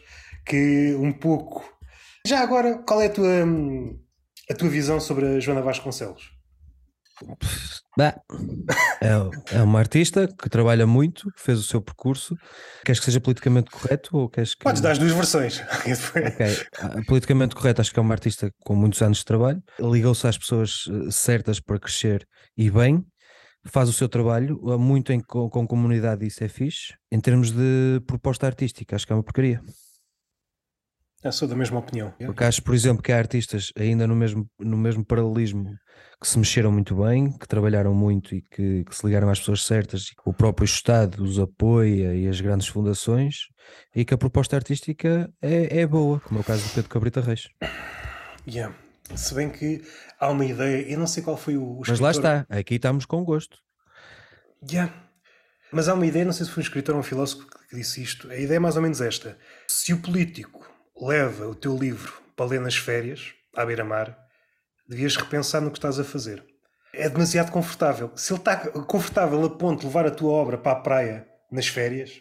que um pouco... Já agora, qual é a tua, a tua visão sobre a Joana Vasconcelos? Bah, é, é uma artista que trabalha muito, fez o seu percurso. Queres que seja politicamente correto ou queres que... Podes dar as duas versões. Ok, ah, politicamente correto, acho que é uma artista com muitos anos de trabalho, ligou-se às pessoas eh, certas para crescer e bem, faz o seu trabalho, ah, muito em, com, com comunidade, isso é fixe. Em termos de proposta artística, acho que é uma porcaria. Eu sou da mesma opinião. Porque acho, por exemplo, que há artistas ainda no mesmo, no mesmo paralelismo que se mexeram muito bem, que trabalharam muito e que, que se ligaram às pessoas certas, e que o próprio Estado os apoia e as grandes fundações, e que a proposta artística é, é boa, como é o caso do Pedro Cabrita Reis. Yeah. Se bem que há uma ideia, eu não sei qual foi o, o Mas escritor... lá está, aqui estamos com gosto. Yeah. Mas há uma ideia, não sei se foi um escritor ou um filósofo que disse isto, a ideia é mais ou menos esta: se o político leva o teu livro para ler nas férias, à beira-mar, devias repensar no que estás a fazer. É demasiado confortável. Se ele está confortável a ponto de levar a tua obra para a praia nas férias,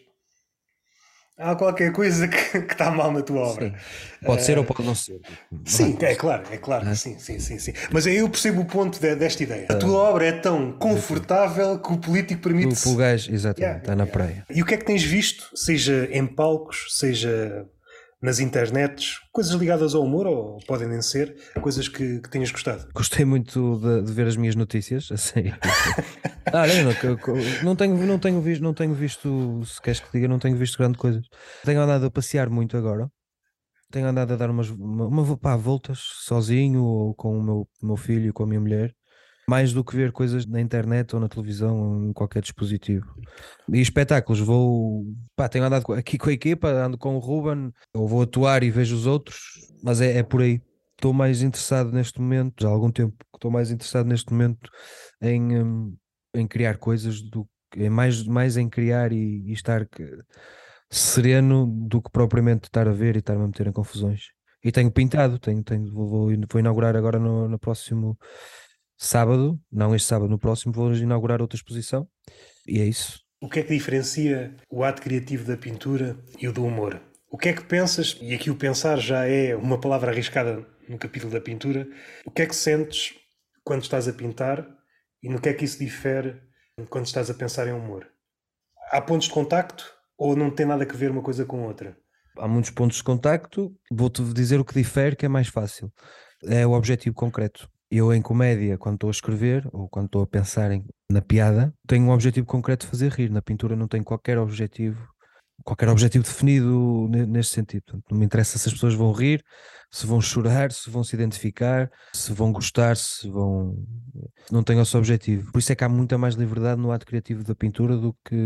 há qualquer coisa que, que está mal na tua obra. Sim. Pode uh, ser ou pode não ser. Sim, é claro, é claro que sim, sim, sim, sim. Mas aí eu percebo o ponto de, desta ideia. A tua obra é tão confortável que o político permite... O gajo, exatamente, yeah, está na praia. E o que é que tens visto, seja em palcos, seja nas internets, coisas ligadas ao humor, ou podem nem ser, coisas que, que tenhas gostado? Gostei muito de, de ver as minhas notícias, assim. Ah, não, não, tenho, não tenho visto, não tenho visto, se queres que diga, não tenho visto grande coisa. Tenho andado a passear muito agora. Tenho andado a dar umas uma, uma, pá, voltas sozinho ou com o meu, meu filho, com a minha mulher, mais do que ver coisas na internet ou na televisão ou em qualquer dispositivo. E espetáculos, vou, pá, tenho andado aqui com a equipa, ando com o Ruben, ou vou atuar e vejo os outros, mas é, é por aí. Estou mais interessado neste momento, já há algum tempo que estou mais interessado neste momento em, um, em criar coisas, do, em mais, mais em criar e, e estar sereno do que propriamente estar a ver e estar-me a meter em confusões. E tenho pintado, tenho, tenho, vou, vou, vou inaugurar agora no, no próximo sábado, não este sábado, no próximo vou inaugurar outra exposição e é isso. O que é que diferencia o ato criativo da pintura e o do humor? O que é que pensas, e aqui o pensar já é uma palavra arriscada no capítulo da pintura, o que é que sentes quando estás a pintar e no que é que isso difere quando estás a pensar em humor? Há pontos de contacto ou não tem nada a ver uma coisa com outra? Há muitos pontos de contacto, vou-te dizer o que difere, que é mais fácil. É o objetivo concreto. Eu em comédia, quando estou a escrever ou quando estou a pensar em, na piada, tenho um objetivo concreto de fazer rir. Na pintura não tenho qualquer objetivo, qualquer objetivo definido neste sentido. Portanto, não me interessa se as pessoas vão rir, se vão chorar, se vão se identificar, se vão gostar, se vão... Não tenho esse objetivo. Por isso é que há muita mais liberdade no ato criativo da pintura do que...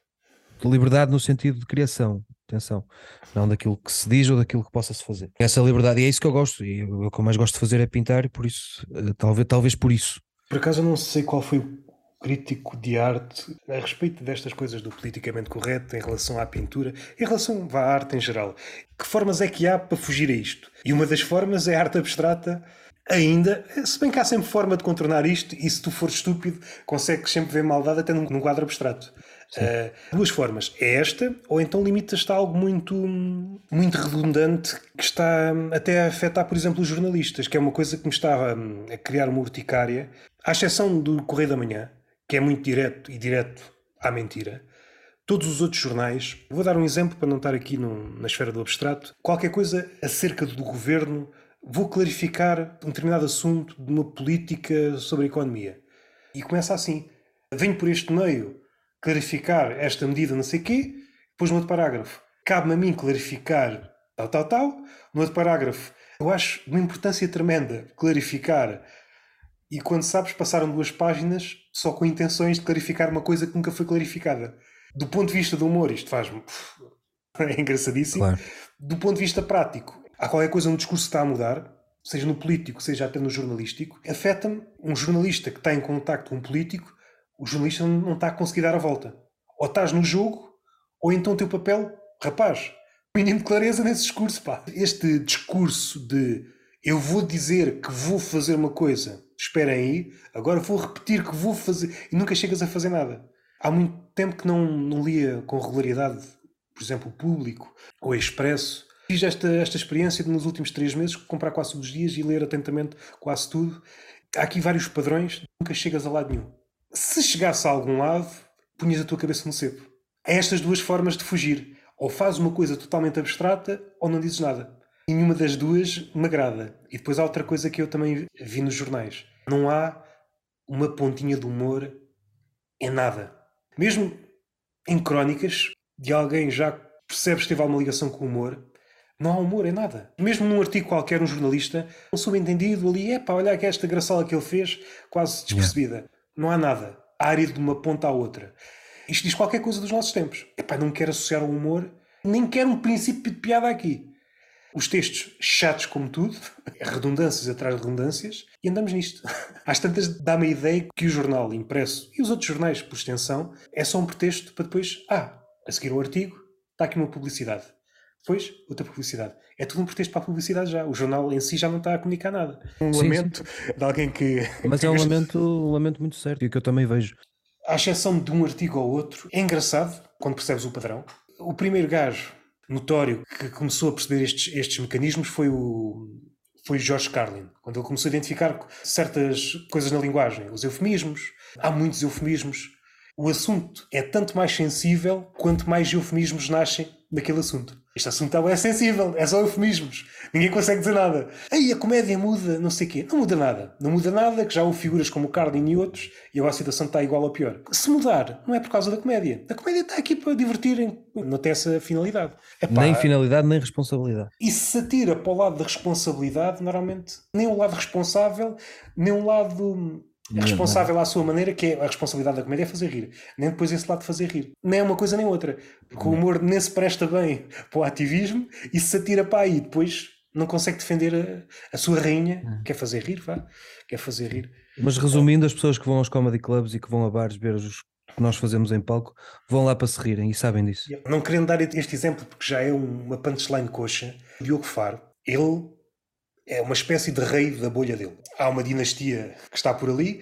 Liberdade no sentido de criação, atenção, não daquilo que se diz ou daquilo que possa-se fazer. Essa liberdade, e é isso que eu gosto, e o que eu mais gosto de fazer é pintar, e por isso, talvez, talvez por isso. Por acaso eu não sei qual foi o crítico de arte a respeito destas coisas do politicamente correto em relação à pintura, em relação à arte em geral. Que formas é que há para fugir a isto? E uma das formas é a arte abstrata. Ainda, se bem que há sempre forma de contornar isto, e se tu fores estúpido, consegues sempre ver maldade até num, num quadro abstrato. Uh, duas formas. É esta, ou então limitas-te a algo muito, muito redundante que está até a afetar, por exemplo, os jornalistas, que é uma coisa que me estava a criar uma urticária, à exceção do Correio da Manhã, que é muito direto e direto à mentira. Todos os outros jornais, vou dar um exemplo para não estar aqui no, na esfera do abstrato, qualquer coisa acerca do governo, vou clarificar um determinado assunto de uma política sobre a economia. E começa assim. Venho por este meio clarificar esta medida não sei quê, depois no outro parágrafo cabe-me a mim clarificar tal, tal, tal. No outro parágrafo eu acho de uma importância tremenda clarificar, e quando sabes passaram duas páginas só com intenções de clarificar uma coisa que nunca foi clarificada. Do ponto de vista do humor isto faz-me... é engraçadíssimo. Claro. Do ponto de vista prático, há qualquer coisa no discurso que está a mudar, seja no político, seja até no jornalístico, afeta-me. Um jornalista que está em contacto com um político, o jornalista não está a conseguir dar a volta. Ou estás no jogo, ou então o teu papel, rapaz, mínimo de clareza nesse discurso, pá. Este discurso de eu vou dizer que vou fazer uma coisa, esperem aí, agora vou repetir que vou fazer, e nunca chegas a fazer nada. Há muito tempo que não, não lia com regularidade, por exemplo, o Público ou o Expresso, Fiz esta, esta experiência de, nos últimos três meses, comprar quase todos os dias e ler atentamente quase tudo. Há aqui vários padrões, nunca chegas a lado nenhum. Se chegasse a algum lado, punhas a tua cabeça no cepo. Há estas duas formas de fugir. Ou fazes uma coisa totalmente abstrata, ou não dizes nada. E nenhuma das duas me agrada. E depois há outra coisa que eu também vi nos jornais. Não há uma pontinha de humor em nada. Mesmo em crónicas de alguém já percebes que teve alguma ligação com o humor, não há humor em nada. Mesmo num artigo qualquer, um jornalista, um subentendido ali, epá, olha aqui esta graçola que ele fez, quase despercebida. Yeah. Não há nada. Árido de uma ponta à outra. Isto diz qualquer coisa dos nossos tempos. Epá, não quero associar o humor, nem quero um princípio de piada aqui. Os textos chatos como tudo, redundâncias atrás de redundâncias, e andamos nisto. Às tantas dá-me a ideia que o jornal impresso e os outros jornais, por extensão, é só um pretexto para depois, ah, a seguir o artigo, está aqui uma publicidade. Depois, outra publicidade. É tudo um pretexto para a publicidade já. O jornal em si já não está a comunicar nada. Um sim, lamento sim. de alguém que... Mas é um lamento, um lamento muito certo, e o que eu também vejo. À exceção de um artigo ou outro, é engraçado quando percebes o padrão. O primeiro gajo notório que começou a perceber estes, estes mecanismos foi o, foi o George Carlin. Quando ele começou a identificar certas coisas na linguagem. Os eufemismos. Há muitos eufemismos. O assunto é tanto mais sensível quanto mais eufemismos nascem daquele assunto. Este assunto é sensível, é só eufemismos. Ninguém consegue dizer nada. Aí a comédia muda, não sei o quê. Não muda nada. Não muda nada, que já houve figuras como o Carlin e outros, e agora a situação está igual ou pior. Se mudar, não é por causa da comédia. A comédia está aqui para divertirem. Não tem essa finalidade. Epá, nem finalidade, nem responsabilidade. E se atira para o lado da responsabilidade, normalmente, nem o lado responsável, nem o lado... É responsável à sua maneira, que é a responsabilidade da comédia é fazer rir. Nem depois esse lado de fazer rir. Nem é uma coisa nem outra. Porque o humor nem se presta bem para o ativismo e se atira para aí. Depois não consegue defender a, a sua rainha. Quer fazer rir, vá. Quer fazer rir. Mas resumindo, as pessoas que vão aos comedy clubs e que vão a bares ver os que nós fazemos em palco, vão lá para se rirem e sabem disso. Não querendo dar este exemplo, porque já é uma punchline coxa, o Diogo Faro, ele... é uma espécie de rei da bolha dele. Há uma dinastia que está por ali.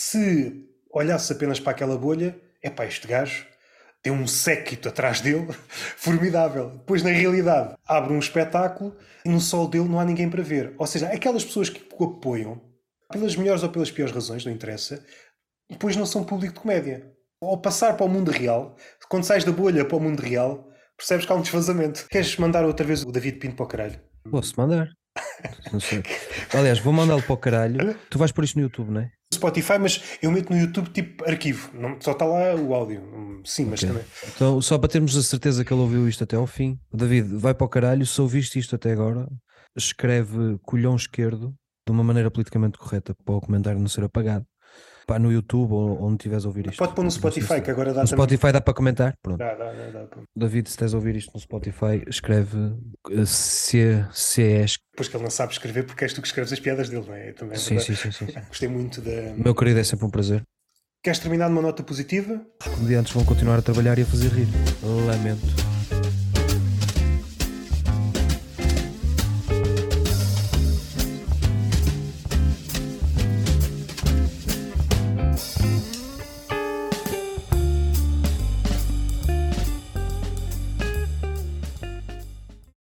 Se olhasse apenas para aquela bolha, é pá, este gajo tem um séquito atrás dele formidável. Pois na realidade abre um espetáculo e no sol dele não há ninguém para ver. Ou seja, aquelas pessoas que o apoiam, pelas melhores ou pelas piores razões, não interessa, depois não são público de comédia. Ao passar para o mundo real, quando sais da bolha para o mundo real, percebes que há um desfazamento. Queres mandar outra vez o David Pinto para o caralho? Posso mandar? Não sei. Aliás, vou mandá-lo para o caralho. Tu vais pôr isto no YouTube, não é? Spotify, mas eu meto no YouTube tipo arquivo. Não, só está lá o áudio. Sim, mas okay. Também. Então, só para termos a certeza que ele ouviu isto até ao fim. David, vai para o caralho. Se ouviste isto até agora, escreve colhão esquerdo de uma maneira politicamente correta para o comentário não ser apagado. Pá, no YouTube ou onde estiveres a ouvir isto. Pode pôr no Spotify, que agora dá no também. Spotify dá para comentar? Pronto. Dá, dá, dá, dá. David, se estás a ouvir isto no Spotify, escreve se, se és. Pois que ele não sabe escrever porque és tu que escreves as piadas dele, não é? Também, sim, sim, sim, sim, sim. Gostei muito da... Meu querido, é sempre um prazer. Queres terminar numa nota positiva? Os comediantes vão continuar a trabalhar e a fazer rir. Lamento.